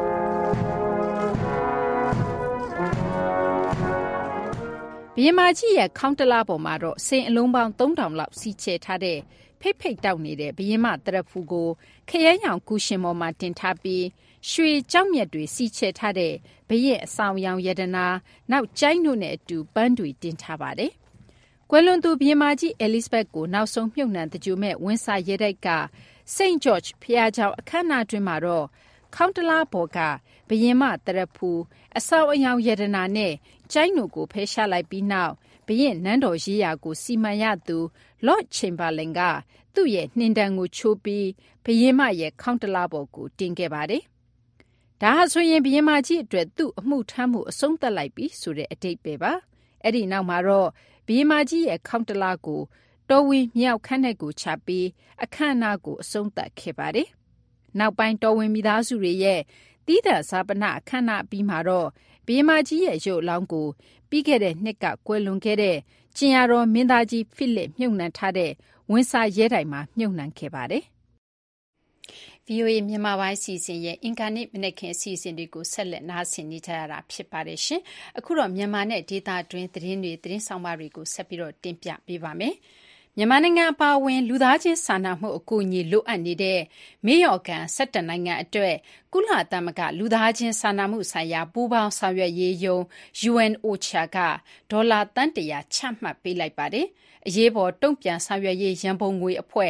ဘီယမာကြီးရဲ့ခေါင်းတလားပေါ်မှာတော့စင်အလုံးပေါင်း3000လောက်စီချဲထားတဲ့ဖိတ်ဖိတ်တောက်နေတဲ့ဘီယမတရဖူကိုခရဲရောင်ကူရှင်ပေါ်မှာတင်ထားပြီးရွှေကြောက်မြက်တွေစီချဲထားတဲ့ဘရဲ့အဆောင်ရောင်ရတနာနောက်ကျိုင်းတို့နဲ့အတူပန်းတွေတင်ထားပါတယ်ကွယ်လွန်သူဘီယမာကြီးအဲလစ်ဘက်ကိုနောက်ဆုံးမြုပ်နှံတကြိုမဲ့ဝန်စာရဲတိုက်ကစိန့်ဂျော့ချ်ဖျားကျောင်းအခမ်းအနားတွင်မှာတော့ခေါင်းတလားပေါ်ကဘယင်မတရဖူအဆောင်အယောင်ရတနာနဲ့ကျိုင်းတို့ကိုဖယ်ရှားလိုက်ပြီးနောက်ဘရင်နန်းတော်ရေးရာကိုစီမံရသူလော့ချင်ဘာလင်ကသူ့ရဲ့နှင်တန်းကိုချိုးပြီးဘရင်မရဲ့ခေါင်းတလားပေါ်ကိုတင်ခဲ့ပါတယ်။ဒါဟာဆိုရင်ဘရင်မကြီးအတွက်သူ့အမှုထမ်းမှုအဆုံးသတ်လိုက်ပြီဆိုတဲ့အဓိပ္ပာယ်ပါ။အဲ့ဒီနောက်မှာတော့ဘရင်မကြီးရဲ့ခေါင်းတလားကိုတော်ဝင်မြောက်ခန်းထဲကိုချပြီးအခမ်းအနားကိုအဆုံးသတ်ခဲ့ပါတယ်။နောက်ပိုင်းတော်ဝင်မိသားစုတွေရဲ့တီးသန့်ဇာပနအခမ်းအနားပြီးမှာတော့ဘီယမာကြီးရဲ့ရုပ်အလောင်းကိုပြီးခဲ့တဲ့နှစ်ကကွယ်လွန်ခဲ့တဲ့ကျင်ရတော်မင်းသားကြီးဖိလစ်မြုပ်နှံထားတဲ့ဝန်စာရဲတိုင်မှာမြုပ်နှံခဲ့ပါတယ်။ VOA မြန်မာပိုင်းစီစဉ်ရဲ့အင်္ဂါနေ့မနေ့ခင်စီစဉ်တွေကိုဆက်လက်နားဆင်နေကြရတာဖြစ်ပါတယ်ရှင်။အခုတော့မြန်မာနဲ့ဒေသတွင်းသတင်းဆောင်ပါတွေကိုဆက်ပြီးတော့တင်ပြပေးပါမယ်။မြန်မာနိုင်ငံအပါအဝင်လူသားချင်းစာနာမှုအကူအညီလိုအပ်နေတဲ့မေယော်ကန်17နိုင်ငံအတွက်ကုလသမဂ္ဂလူသားချင်းစာနာမှုဆိုင်ရာပူးပေါင်းဆောင်ရွက်ရေးယုံ UNOCHA ကဒေါ်လာသန်း100ချမှတ်ပေးလိုက်ပါတယ်။အရေးပေါ်တုံ့ပြန်ဆောင်ရွက်ရေးရန်ပုံငွေအဖွဲ့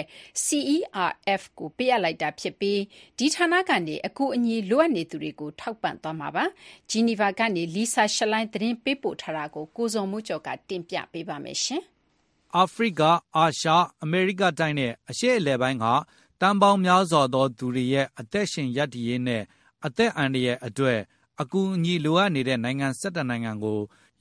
CERF ကိုပေးအပ်လိုက်တာဖြစ်ပြီးဒီဌာနကနေအကူအညီလိုအပ်နေသူတွေကိုထောက်ပံ့သွားမှာပါ။ဂျီနီဗာကနေလီဆာရှလိုင်းသတင်းပေးပို့ထားတာကိုကိုဇော်မိုးကျော်ကတင်ပြပေးပါမယ်ရှင်။အာဖရိက၊အာရှ၊အမေရိကတိုက်နဲ့အရှေ့အလယ်ပိုင်းကတန်ပေါင်းများစွာသောသူတွေရဲ့အသက်ရှင်ရပ်တည်ရေးနဲ့အသက်အန္တရာယ်အတွက်အကူအညီလိုအပ်နေတဲ့နိုင်ငံ17နိုင်ငံကို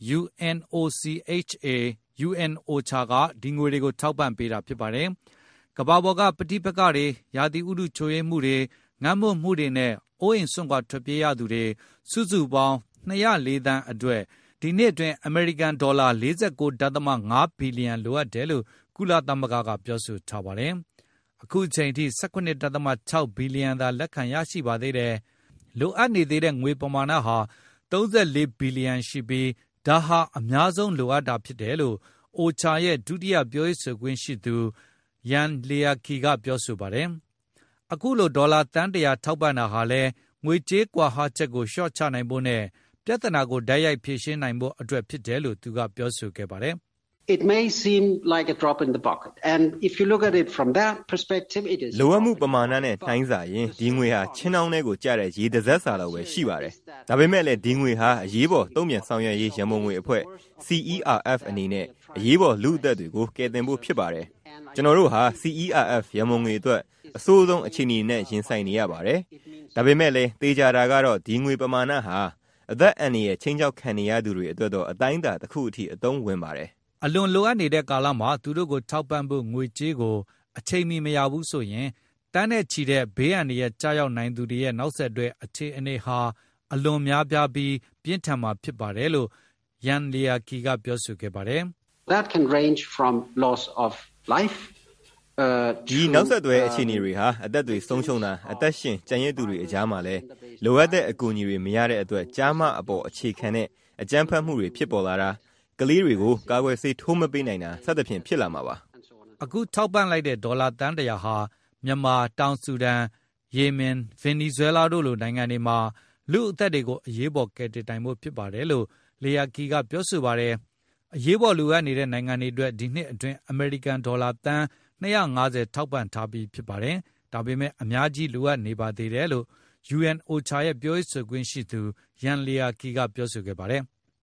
UNOCHA ကဒီငွေတွေကိုထောက်ပံ့ပေးတာဖြစ်ပါတယ်။ကမ္ဘာပေါ်ကပဋိပက္ခတွေ၊ရာသီဥတုချို့ယွင်းမှုတွေ၊ငတ်မွတ်မှုတွေနဲ့အိုးအိမ်စွန့်ခွာထွက်ပြေးရသူတွေစုစုပေါင်း204သန်းအတွက်ဒီနှစ်အတွင်းအမေရိကန်ဒေါ်လာ 49.5 ဘီလီယံလိုအပ်တယ်လို့ကုလသမဂ္ဂကပြောဆိုထားပါတယ်။အခုချိန်ထိ 19.6 ဘီလီယံသာလက်ခံရရှိပါသေးတယ်။လိုအပ်နေသေးတဲ့ငွေပမာဏဟာ34ဘီလီယံရှိပြီးဒါဟာအများဆုံးလိုအပ်တာဖြစ်တယ်လို့ OCHA ရဲ့ဒုတိယပြောရေးဆိုခွင့်ရှိသူယန်လီယာကီကပြောဆိုပါတယ်။အခုလိုဒေါ်လာသန်း100ထောက်ပံ့တာဟာလည်းငွေကြေးကွာဟချက်ကိုလျှော့ချနိုင်ဖို့နဲ့ပြဿနာကိုတိုက်ရိုက်ဖြေရှင်းနိုင်ဖို့အတွက်ဖြစ်တယ်လို့သူကပြောဆိုခဲ့ပါတယ်။ It may seem like a drop in the bucket and if you look at it from that perspective it is လိုအပ်မှုပမာဏနဲ့နှိုင်းစာရင်ဒီငွေဟာချင်းနှောင်းထဲကိုကျတဲ့ရေတစ်စက်စာလောက်ပဲရှိပါတယ်။ဒါပေမဲ့လည်းဒီငွေဟာအရေးပေါ်တုံ့ပြန်ဆောင်ရွက်ရေးရန်ပုံငွေအဖွဲ့ CERF အနေနဲ့အရေးပေါ်လူ့အသက်တွေကိုကယ်တင်ဖို့ဖြစ်ပါတယ်။ကျွန်တော်တို့ဟာ CERF ရန်ပုံငွေအတွက်အဆိုးဆုံးအခြေအနေနဲ့ရင်ဆိုင်နေရပါတယ်။ဒါပေမဲ့လည်းသေချာတာကတော့ဒီငွေပမာဏဟာအသက်အန္တရာယ်ချင်းချောက်ခံနေရသူတွေအတွက်တော့အတိုင်းအတာတစ်ခုအထိအသုံးဝင်ပါတယ်။အလွန်လိုအပ်နေတဲ့ကာလမှာသူတို့ကိုထောက်ပံ့ဖို့ငွေကြေးကိုအချိန်မီမရဘူးဆိုရင်တန်းနဲ့ချီတဲ့ဘေးအန္တရာယ်ကျရောက်နိုင်သူတွေရဲ့နောက်ဆက်တွဲအခြေအနေဟာအလွန်များပြားပြီးပြင်းထန်မှာဖြစ်ပါတယ်လို့ယန်လီယာကီကပြောဆိုခဲ့ပါတယ်။ That can range from loss of life ဒီနောက်ဆက်တွဲအခြေအနေတွေဟာအသက်တွေဆုံးရှုံးတာအသက်ရှင်ကျန်ရစ်သူတွေအကြားမှာလည်းလိုအပ်တဲ့အကူအညီတွေမရတဲ့အတွက်ကြားမအပေါ်အခြေခံတဲ့အကြမ်းဖက်မှုတွေဖြစ်ပေါ်လာတာကလေးတွေကိုကာကွယ်ဆေးထိုးမပေးနိုင်တာစသဖြင့်ဖြစ်လာမှာပါအခုထောက်ပံ့လိုက်တဲ့ဒေါ်လာတန်း100ဟာမြန်မာတောင်ဆူဒန်ယေမင်ဗင်နီဇွဲလားတို့လိုနိုင်ငံတွေမှာလူအသက်တွေကိုအရေးပေါ်ကယ်တင်နိုင်ဖို့ဖြစ်ပါတယ်လို့လီယာကီကပြောဆိုပါတယ်အရေးပေါ်လိုအပ်နေတဲ့နိုင်ငံတွေအတွက်ဒီနှစ်အတွင်းအမေရိကန်ဒေါ်လာတန်း250ထောက်ပံ့ထားပြီးဖြစ်ပါတယ်ဒါပေမဲ့အများကြီးလိုအပ်နေပါသေးတယ်လို့ UN OCHA ရဲ့ပြောရေးဆိုခွင့်ရှိသူယန်လီယာကီကပြောဆိုခဲ့ပါတယ်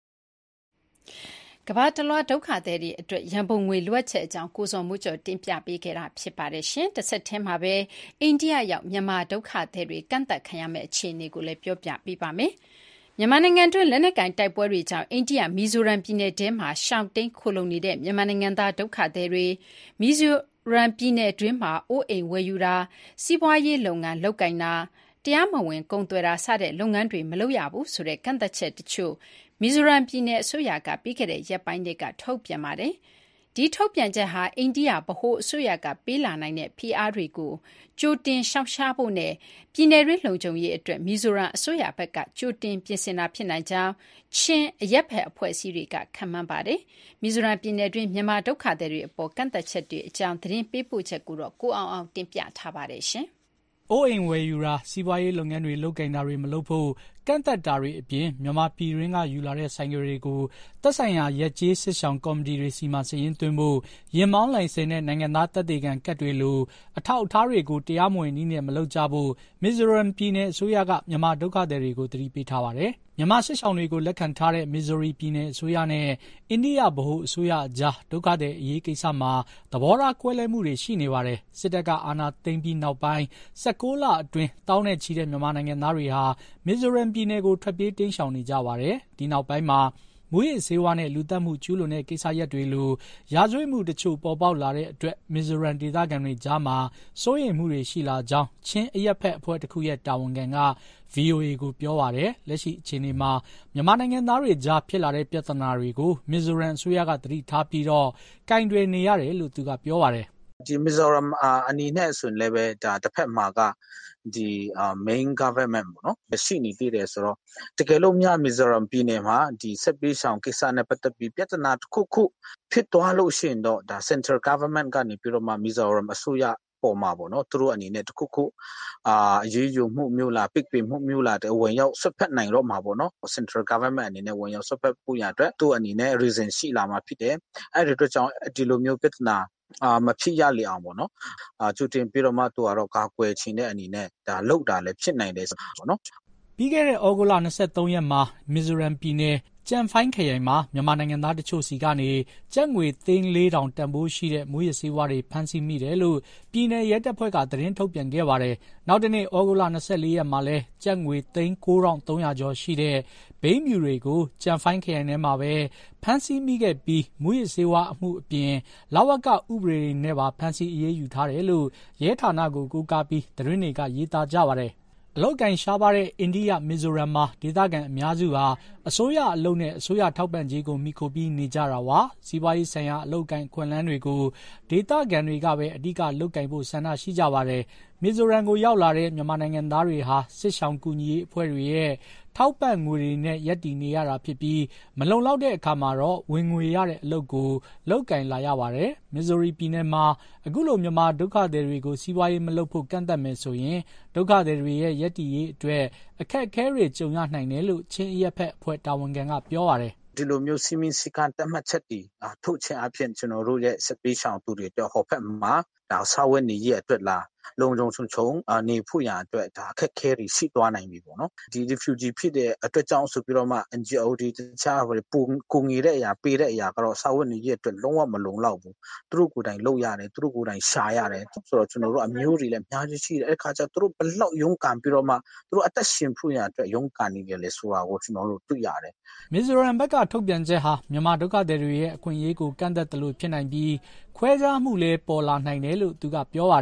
ကမ္ဘာတလွှားဒုက္ခသည်တွေအတွက်ရန်ပုံငွေလိုအပ်ချက်အကြောင်းကိုစော်မိုးကျော်တင်ပြပေးခဲ့တာဖြစ်ပါတယ်ရှင်။တစ်ဆက်တည်းမှာပဲအိန္ဒိယရောက်မြန်မာဒုက္ခသည်တွေကန့်သက်ခံရမယ့်အခြေအနေကိုလည်းပြောပြပေးပါမယ်။မြန်မာနိုင်ငံတွင်းလက်နက်ကင်တိုက်ပွဲတွေကြောင့်အိန္ဒိယမီဇိုရမ်ပြည်နယ်ထဲမှာရှောင်တိန်ခိုလုံနေတဲ့မြန်မာနိုင်ငံသားဒုက္ခသည်တွေမီဇိုရမ်ပြည်နယ်တွင်းမှာအိုးအိမ်ဝယ်ယူတာစီးပွားရေးလုပ်ငန်းလုပ်ကိုင်တာတရားမဝင်ကုန်သွယ်တာစတဲ့လုပ်ငန်းတွေမလုပ်ရဘူးဆိုတဲ့ကန့်သက်ချက်တချို့မီဇိုရမ်ပြည်နယ်အစိုးရကပြီးခဲ့တဲ့ရက်ပိုင်းတွေကထုတ်ပြန်ပါတယ်။ဒီထုတ်ပြန်ချက်ဟာအိန္ဒိယဗဟိုအစိုးရကပေးလာနိုင်တဲ့ဖိအားတွေကိုကြိုတင်ရှောင်ရှားဖို့နဲ့ပြည်နယ်တွင်းလုံခြုံရေးအတွက်မီဇိုရမ်အစိုးရဘက်ကကြိုတင်ပြင်ဆင်တာဖြစ်နိုင်ကြောင်းချင်းအရက်ဖက်အဖွဲ့အစည်းတွေကခန့်မှန်းပါတယ်။မီဇိုရမ်ပြည်နယ်တွင်းမြန်မာဒုက္ခသည်တွေအပေါ်ကန့်သက်ချက်တွေအကြောင်းသတင်းပေးပို့ချက်ကိုတော့ကိုအောင်တင်ပြထားပါတယ်ရှင်။အိုးအိမ်ဝယ်ယူတာစီးပွားရေးလုပ်ငန်းတွေလုပ်ကိုင်တာတွေမလုပ်ဖို့ကန့်သက်တာတွေအပြင်မြန်မာပြည်ရင်းကယူလာတဲ့ဆိုင်ကယ်တွေကိုသက်ဆိုင်ရာရက်ကျေးစစ်ဆောင်ကော်မတီတွေစီမံစည်းရင်းသွင်းဖို့ရင်မောင်းလိုင်စင်နဲ့နိုင်ငံသားတပ်တွေကန်ကတ်တွေလိုအထောက်အထားတွေကိုတရားမဝင်နည်းနဲ့မလုပ်ကြဖို့မီဇိုရမ်ပြည်နယ်အစိုးရကမြန်မာဒုက္ခသည်တွေကိုသတိပေးထားပါတယ်။မြန်မာစစ်ဆောင်တွေကိုလက်ခံထားတဲ့မီဇိုရီပြည်နယ်အစိုးရနဲ့အိန္ဒိယဗဟိုအစိုးရအကြားဒုက္ခသည်အရေးကိစ္စမှာသဘောထားကွဲလွဲမှုတွေရှိနေပါတယ်။စစ်တပ်ကအာဏာသိမ်းပြီးနောက်ပိုင်း16လအတွင်းတောင်းနဲ့ချီတဲ့မြန်မာနိုင်ငံသားတွေဟာမီဇိုရမ်ပြည်နယ်ကိုထွက်ပြေးတိမ်းရှောင်နေကြပါတယ်။ဒီနောက်ပိုင်းမှာမူရစ်ဆေးဝါးနဲ့လူသတ်မှုကျူးလွန်တဲ့ကိစ္စရပ်တွေလိုရာဇဝတ်မှုတချို့ပေါ်ပေါက်လာတဲ့အတွက်မီဇိုရမ်ဒေသခံတွေကြားမှာစိုးရိမ်မှုတွေရှိလာကြောင်းချင်းအရက်ဖက်အဖွဲ့တစ်ခုရဲ့တာဝန်ခံက VOA ကိုပြောပါတယ်လက်ရှိအခြေအနေမှာမြန်မာနိုင်ငံသားတွေကြားဖြစ်လာတဲ့ပြဿနာတွေကိုမီဇိုရမ်အစိုးရကသတိထားပြီးတော့ကင်တွယ်နေရတယ်လို့သူကပြောပါတယ်ဒီမီဇိုရမ်အနေနဲ့ဆိုရင်လည်းပဲဒါတစ်ဖက်မှာကဒီ main government ပေါ့နော်ရှိနေသေးတယ်ဆိုတော့တကယ်လို့မြမီဇိုရမ်ပြည်နယ်မှာဒီဆက်ပြီးဆောင်ကိစ္စနဲ့ပတ်သက်ပြီးပြဿနာတစ်ခုခုဖြစ်သွားလို့ရှိရင်တော့ဒါ central government ကနေပြီးတော့မှမီဇိုရမ်အစိုးရပေါ်မှာပေါ့နော်သူတို့အနေနဲ့တစ်ခုခုအရေးယူမှုမျိုးလားပိတ်ပင်မှုမျိုးလားဝင်ရောက်ဆွတ်ဖက်နိုင်တော့မှာပေါ့နော် central government အနေနဲ့ဝင်ရောက်ဆွတ်ဖက်ဖို့ရအတွက်သူ့အနေနဲ့ reason ရှိလာမှာဖြစ်တယ်အဲ့ဒီအတွက်ကြောင့်ဒီလိုမျိုးပြဿနာမဖြစ်ရလေအောင်ပေါ့နော်ကျူတင်ပြီးတော့မှသူကတော့ကာကွယ်ခြင်းတဲ့အနေနဲ့ဒါလောက်တာလည်းဖြစ်နိုင်တယ်ပေါ့နော်ပြီးခဲ့တဲ့ဩဂုတ်လ23ရက်မှာမီဇိုရမ်ပြည်နယ်ကျန်ဖိုင်းခရိုင်မှာမြန်မာနိုင်ငံသားတချို့စီကနေကျပ်ငွေ3,400တန်ဖိုးရှိတဲ့မူရစ်ဆေးဝါးတွေဖမ်းဆီးမိတယ်လို့ပြည်내ရဲတပ်ဖွဲ့ကသတင်းထုတ်ပြန်ခဲ့ပါတယ်။နောက်တနေ့ဩဂုတ်လ24ရက်မှာလဲကျပ်ငွေ3,900ကျော်ရှိတဲ့ဘိန်းမြူတွေကိုကျန်ဖိုင်းခရိုင်ထဲမှာပဲဖမ်းဆီးမိခဲ့ပြီးမူရစ်ဆေးဝါးအမှုအပြင်လဝကဥပဒေတွေနဲ့ပါဖမ်းဆီးအရေးယူထားတယ်လို့ရဲဌာနကိုကူကားပြီးသတင်းတွေကရေးသားကြပါတယ်။အလုတ်ကန်ရှားပါတဲ့အိန္ဒိယမီဇိုရမ်မှာဒေသခံအများစုဟာအစိုးရအလုပ်နဲ့အစိုးရထောက်ပံ့ကြေးကိုမိခိုပြီးနေကြတာပါစီးပွားရေးဆိုင်ရာအလုတ်ကန်ခွင့်လန်းတွေကိုဒေသခံတွေကပဲအဓိကလုတ်ကန်ဖို့ဆန္ဒရှိကြပါတယ်မီဇိုရမ်ကိုရောက်လာတဲ့မြန်မာနိုင်ငံသားတွေဟာစစ်ဆောင်ကူညီရေးအဖွဲ့တွေရဲ့ထောက်ပံ့ငွေတွေနဲ့ရပ်တည်နေရတာဖြစ်ပြီးမလုံလောက်တဲ့အခါမှာတော့ဝင်ငွေရတဲ့အလုပ်ကိုလုပ်ကင်လာရပါတယ်မစ်ဇိုရီပြည်နယ်မှာအခုလိုမြန်မာဒုက္ခသည်တွေကိုစီးပွားရေးမလုပ်ဖို့ကန့်သတ်မယ်ဆိုရင်ဒုက္ခသည်တွေရဲ့ရပ်တည်ရေးအတွက်အခက်အခဲတွေကြုံရနိုင်တယ်လို့ချင်းအရက်ဖက်အဖွဲ့တာဝန်ခံကပြောပါတယ်ဒီလိုမျိုးစီမင်းစည်းကမ်းတတ်မှတ်ချက်တွေထုတ်ခြင်းအပြင်ကျွန်တော်တို့ရဲ့စပေးဆောင်သူတွေတော့ဟောဖက်မှာဒါစာဝတ်နေရေးအတွက်လားလုံခြုံချုံနေဖို့ရအတွက်ဒါအခက်အခဲတွေရှိသွားနိုင်ပြီပေါ့နော်ဒီ refugee ဖြစ်တဲ့အတွက်ကြောင့်ဆိုပြီးတော့မှ NGO တွေတခြားပုံငီတဲ့အရာပေးတဲ့အရာကတော့စာဝတ်နေရေးအတွက်လုံးဝမလုံလောက်ဘူးသူတို့ကိုယ်တိုင်လုပ်ရတယ်သူတို့ကိုယ်တိုင်ရှာရတယ်ဆိုတော့ကျွန်တော်တို့အမျိုးတွေလည်းအများကြီးရှိတယ်အဲ့ခါကျသူတို့ဘလောက်ရုန်းကန်ပြီးတော့မှသူတို့အသက်ရှင်ဖို့ရအတွက်ရုန်းကန်နေတယ်လေဆိုတာကိုကျွန်တော်တို့တွေ့ရတယ်မီဇိုရမ်ဘက်ကထုတ်ပြန်ချက်ဟာမြန်မာဒုက္ခသည်တွေရဲ့အခွင့်အရေးကိုကန့်သက်တယ်လို့ဖြစ်နိုင်ပြီးခွဲခြားမှုလည်းပေါ်လာနိုင်တယ်လို့သူကပြောပါတယ်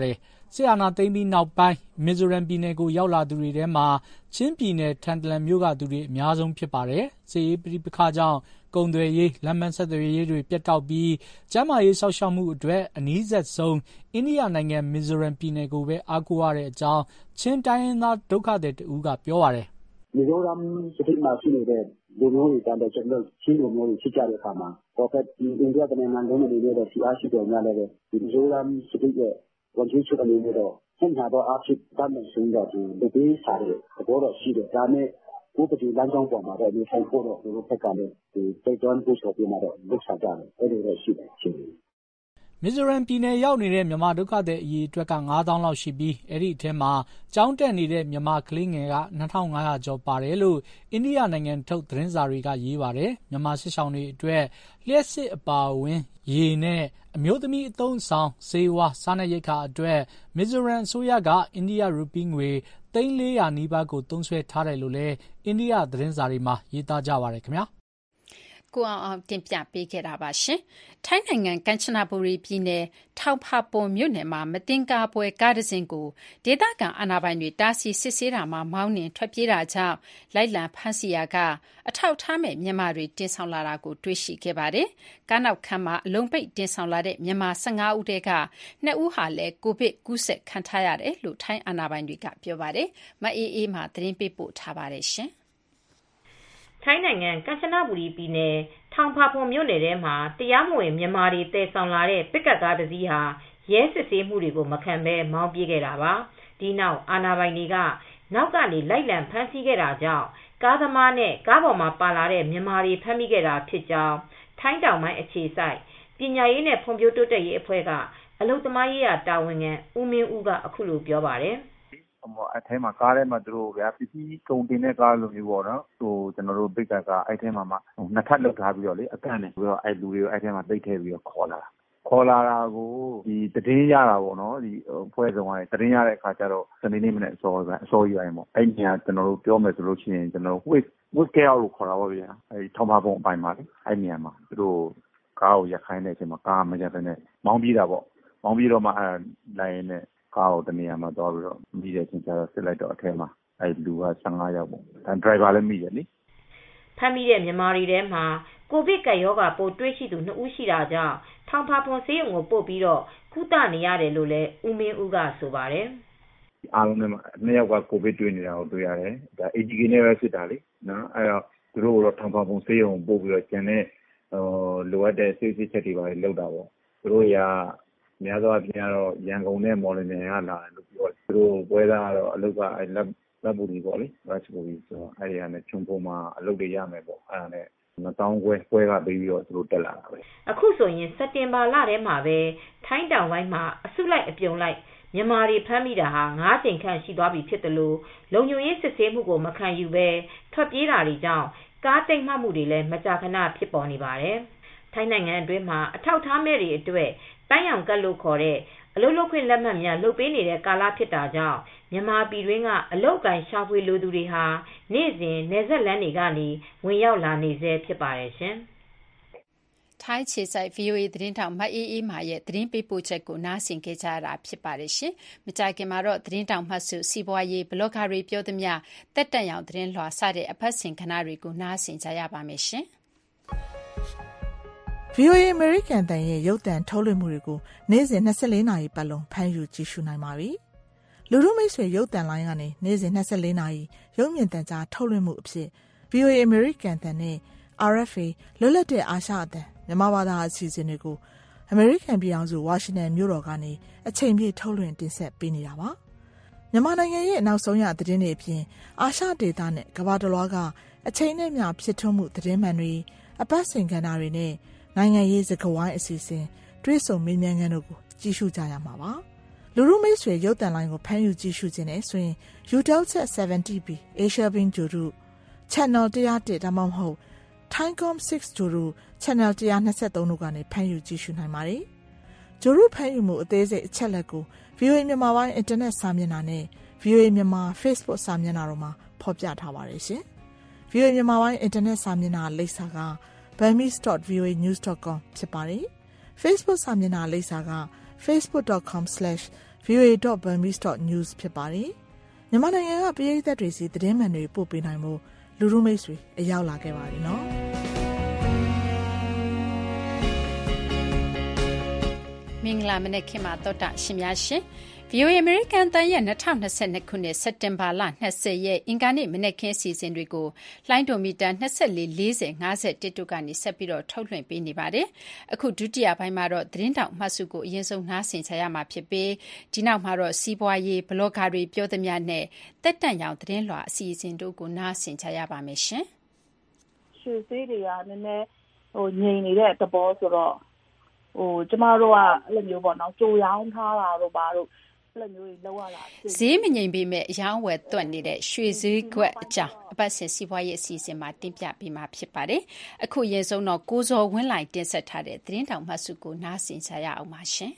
စစ်အာဏာသိမ်းပြီးနောက်ပိုင်းမီဇိုရမ်ပြည်နယ်ကိုရောက်လာသူတွေထဲမှာချင်းပြည်နယ်ထန်တလန်မြို့ကသူတွေအများဆုံးဖြစ်ပါတယ်။စစ်ရေးပဋိပက္ခကြောင့်ကုန်သွယ်ရေးလမ်းမဆက်သွယ်ရေးတွေပြတ်တောက်ပြီးကျန်းမာရေးစောင့်ရှောက်မှုအတွက်အနီးစပ်ဆုံးအိန္ဒိယနိုင်ငံမီဇိုရမ်ပြည်နယ်ကိုပဲအားကိုးရတဲ့အကြောင်းချင်းတိုင်းရင်းသားဒုက္ခသည်တဦးကပြောပါတယ်။မီဇိုရမ်စစ်မှာရှိနေတဲ့လူမျိုးတွေတန်းတဲ့ကျွန်တော်ချင်းလူမျိုးတွေဖြစ်ကြတဲ့အခါမှာပေါ်ဖက်ဒီအိန္ဒိယနိုင်ငံလုံးတွေနဲ့စီအားရှိတယ်များလည်းဒီမီဇိုရမ်စစ်ရဲ့ဝန်ကြီးချုပ်အနေနဲ့တော့ဆက်ညာတော့အဖြစ်တမ်းတဲ့ဆုံးတော့ဒီဒေသစာတွေတော့ရှိတယ်ဒါနဲ့ဥပဒေလမ်းကြောင်းပေါ်မှာတော့ဒီဆိုင်ဖို့တော့ဒီဘက်ကလည်းဒီစိတ်တော်ကိုဆိုပြမှာတော့လုပ်စားကြတယ်အဲ့လိုတော့ရှိတယ်ချင်းမီဇိုရမ်ပြည်နယ်ရောက်နေတဲ့မြန်မာဒုက္ခသည်အရေအတွက်က 9,000 လောက်ရှိပြီးအဲ့ဒီအထက်မှာကျောင်းတက်နေတဲ့မြန်မာကလေးငယ်က 2,500 ကျော်ပါတယ်လို့အိန္ဒိယနိုင်ငံထုတ်သတင်းစာတွေကရေးပါတယ်မြန်မာစစ်ဆောင်တွေအတွက်လျှက်စစ်အပါအဝင်ရေနဲ့အမျိုးသမီးအသုံးဆောင်ဆေးဝါးစားနပ်ရိက္ခာအတွက်မီဇိုရမ်အစိုးရကအိန္ဒိယရူပီငွေ3,400 နီးပါးကိုသုံးစွဲထားတယ်လို့လည်းအိန္ဒိယသတင်းစာတွေမှာရေးသားကြပါတယ်ခင်ဗျာကိုအောင်တင်ပြပေးခဲ့တာပါရှင်။ထိုင်းနိုင်ငံကမ်ချနဘူရီပြည်နယ်ထောင်ဖာပွန်မြို့နယ်မှာမတင်ကားပွဲကားတစ်စင်းကိုဒေသခံအာဏာပိုင်တွေတားဆီးစစ်ဆေးတာမှာမောင်းနှင်ထွက်ပြေးတာကြောင့်လိုက်လံဖမ်းဆီးရာကအထောက်ထားမဲ့မြန်မာတွေတင်ဆောင်လာတာကိုတွေ့ရှိခဲ့ပါတယ်။ကားနောက်ခန်းမှာအလုံးပိတ်တင်ဆောင်လာတဲ့မြန်မာ15ဦးတည်းက2ဦးဟာလည်းကိုဗစ်ကူးစက်ခံထားရတယ်လို့ထိုင်းအာဏာပိုင်တွေကပြောပါတယ်။မအေးအေးမှသတင်းပေးပို့ထားပါတယ်ရှင်။ထိုင်းနိုင်ငံကမ်ချနဘူရီပြည်နယ်ထောင်ဖာဖွန်မြို့နယ်ထဲမှာတရားမဝင်မြန်မာတွေတည်ဆောင်လာတဲ့ပစ်ကပ်ကားတစ်စီးဟာရဲစစ်ဆေးမှုတွေကိုမခံဘဲမောင်းပြေးခဲ့တာပါဒီနောက်အာဏာပိုင်တွေကနောက်ကနေလိုက်လံဖမ်းဆီးခဲ့တာကြောင့်ကားသမားနဲ့ကားပေါ်မှာပါလာတဲ့မြန်မာတွေဖမ်းမိခဲ့တာဖြစ်ကြောင်းထိုင်းတောင်ပိုင်းအခြေစိုက်ပညာရေးနဲ့ဖွံ့ဖြိုးတိုးတက်ရေးအဖွဲ့ကအလုပ်သမားရေးရာတာဝန်ခံဦးမင်းဦးကအခုလိုပြောပါတယ်အထဲမှာကားထဲမှာသူတို့ဗျာပစ္စည်းကုန်တင်တဲ့ကားလိုမျိုးပေါ့နော်ကျွန်တော်တို့ဘိတ်ကအဲ့ထဲမှာနှစ်ထပ်လောက်ထားပြီးတော့လေအကန့်နဲ့ပြီးတော့အဲ့လူတွေကိုအဲ့ထဲမှာတိတ်ထဲပြီးတော့ခေါ်လာတာကိုဒီတည်င်းရတာပေါ့နော်ဒီဖွဲ့ဆောင်ရတယ်တည်င်းရတဲ့အခါကျတော့စနေနေ့မနေ့အစောကြီးပိုင်းပေါ့အဲ့ညကျွန်တော်တို့ပြောမယ်ဆိုလို့ရှိရင်ကျွန်တော်တို့ဝစ်ကဲလို့ခေါ်တာပါဗျာအဲ့ထောင်ပါပုံအပိုင်းမှာလေအဲ့ညမှာသူတို့ကားကိုရက်ခိုင်းတဲ့အချိန်မှာကားမရက်တဲ့နဲ့မောင်းပြေးတာပေါ့မောင်းပြေးတော့မှအဲ့လိုင်းနဲ့ကားကိုတနေရာမှာသွားပြီးတော့မိတဲ့ချင်းကျတော့စစ်လိုက်တော့အထဲမှာအဲ့လူက15ယောက်ပေါ့ဒါဒရိုင်ဘာလည်းမိတယ်လေဖမ်းမိတဲ့မြန်မာတွေထဲမှာကိုဗစ်ကပ်ရောဂါပိုးတွေ့ရှိသူ2ဦးရှိတာကြောင့်ထောင်ဖာဖွန်ဆေးရုံကိုပို့ပြီးတော့ကုသနေရတယ်လို့လည်းဦးမင်းဦးကဆိုပါတယ်အားလုံးနဲ့2ယောက်ကကိုဗစ်တွေ့နေတာကိုတွေ့ရတယ်ဒါ ATK နဲ့ပဲဖြစ်တာလေနော်အဲ့တော့သူတို့ကတော့ထောင်ဖာဖွန်ဆေးရုံပို့ပြီးတော့ကျန်တဲ့လိုအပ်တဲ့ဆေးချက်တွေပါလုပ်တာပေါ့သူတို့ကများသောအားဖြင့်ကတော့ရန်ကုန်နဲ့မော်လမြိုင်ကလာတယ်လို့ပြောတယ်သူတို့ပွဲသားကတော့အလုပ်ကလက်ပူကြီးပေါ့လေဘတ်စပူကြီးဆိုတော့အဲ့ဒီကနေချုံပုံမှာအလုပ်တွေရမယ်ပေါ့အဲ့ဒါနဲ့1000ပွဲကပြီးတော့သူတို့တက်လာတာပဲအခုဆိုရင်စက်တင်ဘာလထဲမှာပဲထိုင်းတောင်ပိုင်းမှာအစုလိုက်အပြုံလိုက်မြန်မာတွေဖမ်းမိတာဟာ9ကြိမ်ခန့်ရှိသွားပြီဖြစ်တယ်လို့လုံခြုံရေးစစ်ဆေးမှုကိုမခံယူဘဲထွက်ပြေးတာတွေကြောင့်ကားတိတ်မှမှုတွေလည်းမကြာခဏဖြစ်ပေါ်နေပါတယ်ထိုင်းနိုင်ငံအတွင်းမှာအထောက်ထားမဲ့တွေအတွက်ပန်းရောင်ကတ်လို့ခေါ်တဲ့အလုပ်လုပ်ခွင့်လက်မှတ်များလုပ်ပေးနေတဲ့ကာလဖြစ်တာကြောင့်မြန်မာပြည်တွင်းကအလုပ်အကိုင်ရှာဖွေလိုသူတွေဟာနေ့စဉ်နယ်စပ်လမ်းတွေကနေဝင်ရောက်လာနေဆဲဖြစ်ပါတယ်ရှင်။ထိုင်းခြေစိုက် VOA သတင်းထောက်မအေးအေးမာရဲ့သတင်းပေးပို့ချက်ကိုနားဆင်ကြရတာဖြစ်ပါတယ်ရှင်။မကြခင်မှာတော့သတင်းတောက်မှတ်စုစီးပွားရေးဘလော့ဂါတွေပြောသမျှတက်တက်ရောင်သတင်းလွှာစတဲ့အဖက်ဆင်ခဏတွေကိုနားဆင်ကြရပါမယ်ရှင်။ VOA American တန်ရဲ့ရုပ်သံထုတ်လွှင့်မှုတွေကိုနေ့စဉ်24နာရီပတ်လုံးဖမ်းယူကြည့်ရှုနိုင်ပါပြီ။လူထုမိတ်ဆွေရုပ်သံလိုင်းကနေနေ့စဉ်24နာရီရုပ်မြင်သံကြားထုတ်လွှင့်မှုအဖြစ် VOA American တန်နဲ့ RFA လွတ်လပ်တဲ့အာရှအသံမြန်မာဘာသာအစီအစဉ်တွေကို American ပြည်ထောင်စု Washington မြို့တော်ကနေအချိန်ပြည့်ထုတ်လွှင့်တင်ဆက်ပေးနေတာပါ။မြန်မာနိုင်ငံရဲ့နောက်ဆုံးရသတင်းတွေအပြင်အာရှဒေသနဲ့ကမ္ဘာတစ်လွှားကအချိန်နဲ့မျှဖြစ်ထွန်းမှုသတင်းမှန်တွေအပတ်စဉ်ကဏ္ဍတွေနဲ့နိုင်ငံရေးစကားဝိုင်းအစီအစဉ်တွဲဆုံမေးမြန်းခန်းတို့ကိုကြည့်ရှုကြရမှာပါလူထုမိတ်ဆွေရုပ်သံလိုင်းကိုဖမ်းယူကြည့်ရှုခြင်းနဲ့ဆိုရင် UTEL-CHET 70B Asia Bin Juru Channel 101ဒါမှမဟုတ် Thaicom 6 Juru Channel 123တို့ကနေဖမ်းယူကြည့်ရှုနိုင်ပါတယ်ဂျိုရုဖမ်းယူမှုအသေးစိတ်အချက်လက်ကို VOA မြန်မာပိုင်း Internet စာမျက်နှာနဲ့ VOA မြန်မာ Facebook စာမျက်နှာတို့မှာဖော်ပြထားပါတယ်ရှင် VOA မြန်မာပိုင်း Internet စာမျက်နှာလိပ်စာကburmese.voanews.com ဖြစ်ပါတယ်။ Facebook စာမျက်နှာလိပ်စာက facebook.com/VOA voa.burmese.news ဖြစ်ပါတယ်။မြန်မာနိုင်ငံကပရိသတ်တွေစီသတင်းမှန်တွေပို့ပေးနိုင်မှုလူလူမိတ်ဆွေအရောက်လာခဲ့ပါတယ်နော်မင်္ဂလာမနက်ခင်းမှာတော်တာရှင်များရှင် VOA American တန်ရဲ့2022ခုနှစ်စက်တင်ဘာလ20ရက်အင်္ဂါနေ့မနက်ခင်းစီစဉ်တွေကိုလှိုင်းဒိုမီတာ24 40 51တို့ကနေဆက်ပြီးတော့ထုတ်လွှင့်ပေးနေပါတယ်။အခုဒုတိယပိုင်းမှာတော့သတင်းတောက်မှတ်စုကိုအရင်ဆုံးနားဆင်ချရမှာဖြစ်ပြီးဒီနောက်မှာတော့စီးပွားရေးဘလော့ဂါတွေပြောသမျှနဲ့တက်တန့်ရောင်သတင်းလွှာအစီအစဉ်တို့ကိုနားဆင်ချရပါမယ်ရှင်။ရွှေဈေးတွေကနည်းနည်းငြိမ်နေတဲ့သဘောဆိုတော့ကျမတို့ကအဲ့လိုမျိုးပေါ့နော်ကြိုရောင်းထားတာတို့ပါတို့အဲ့လိုမျိုးတွေလောက်ရတာဈေးမငြိမ်ပေမဲ့အယောင်းဝယ်သွက်နေတဲ့ရွှေဈေးကွက်အကြောင်းအပတ်စဉ်စီးပွားရေးအစီအစဉ်မှာတင်ပြပေးမှာဖြစ်ပါတယ်အခုရေဆုံးတော့ကိုဇော်ဝင်းလိုက်တင်ဆက်ထားတဲ့သတင်းတောင်မှစုကိုနားဆင်ကြရအောင်ပါရှင်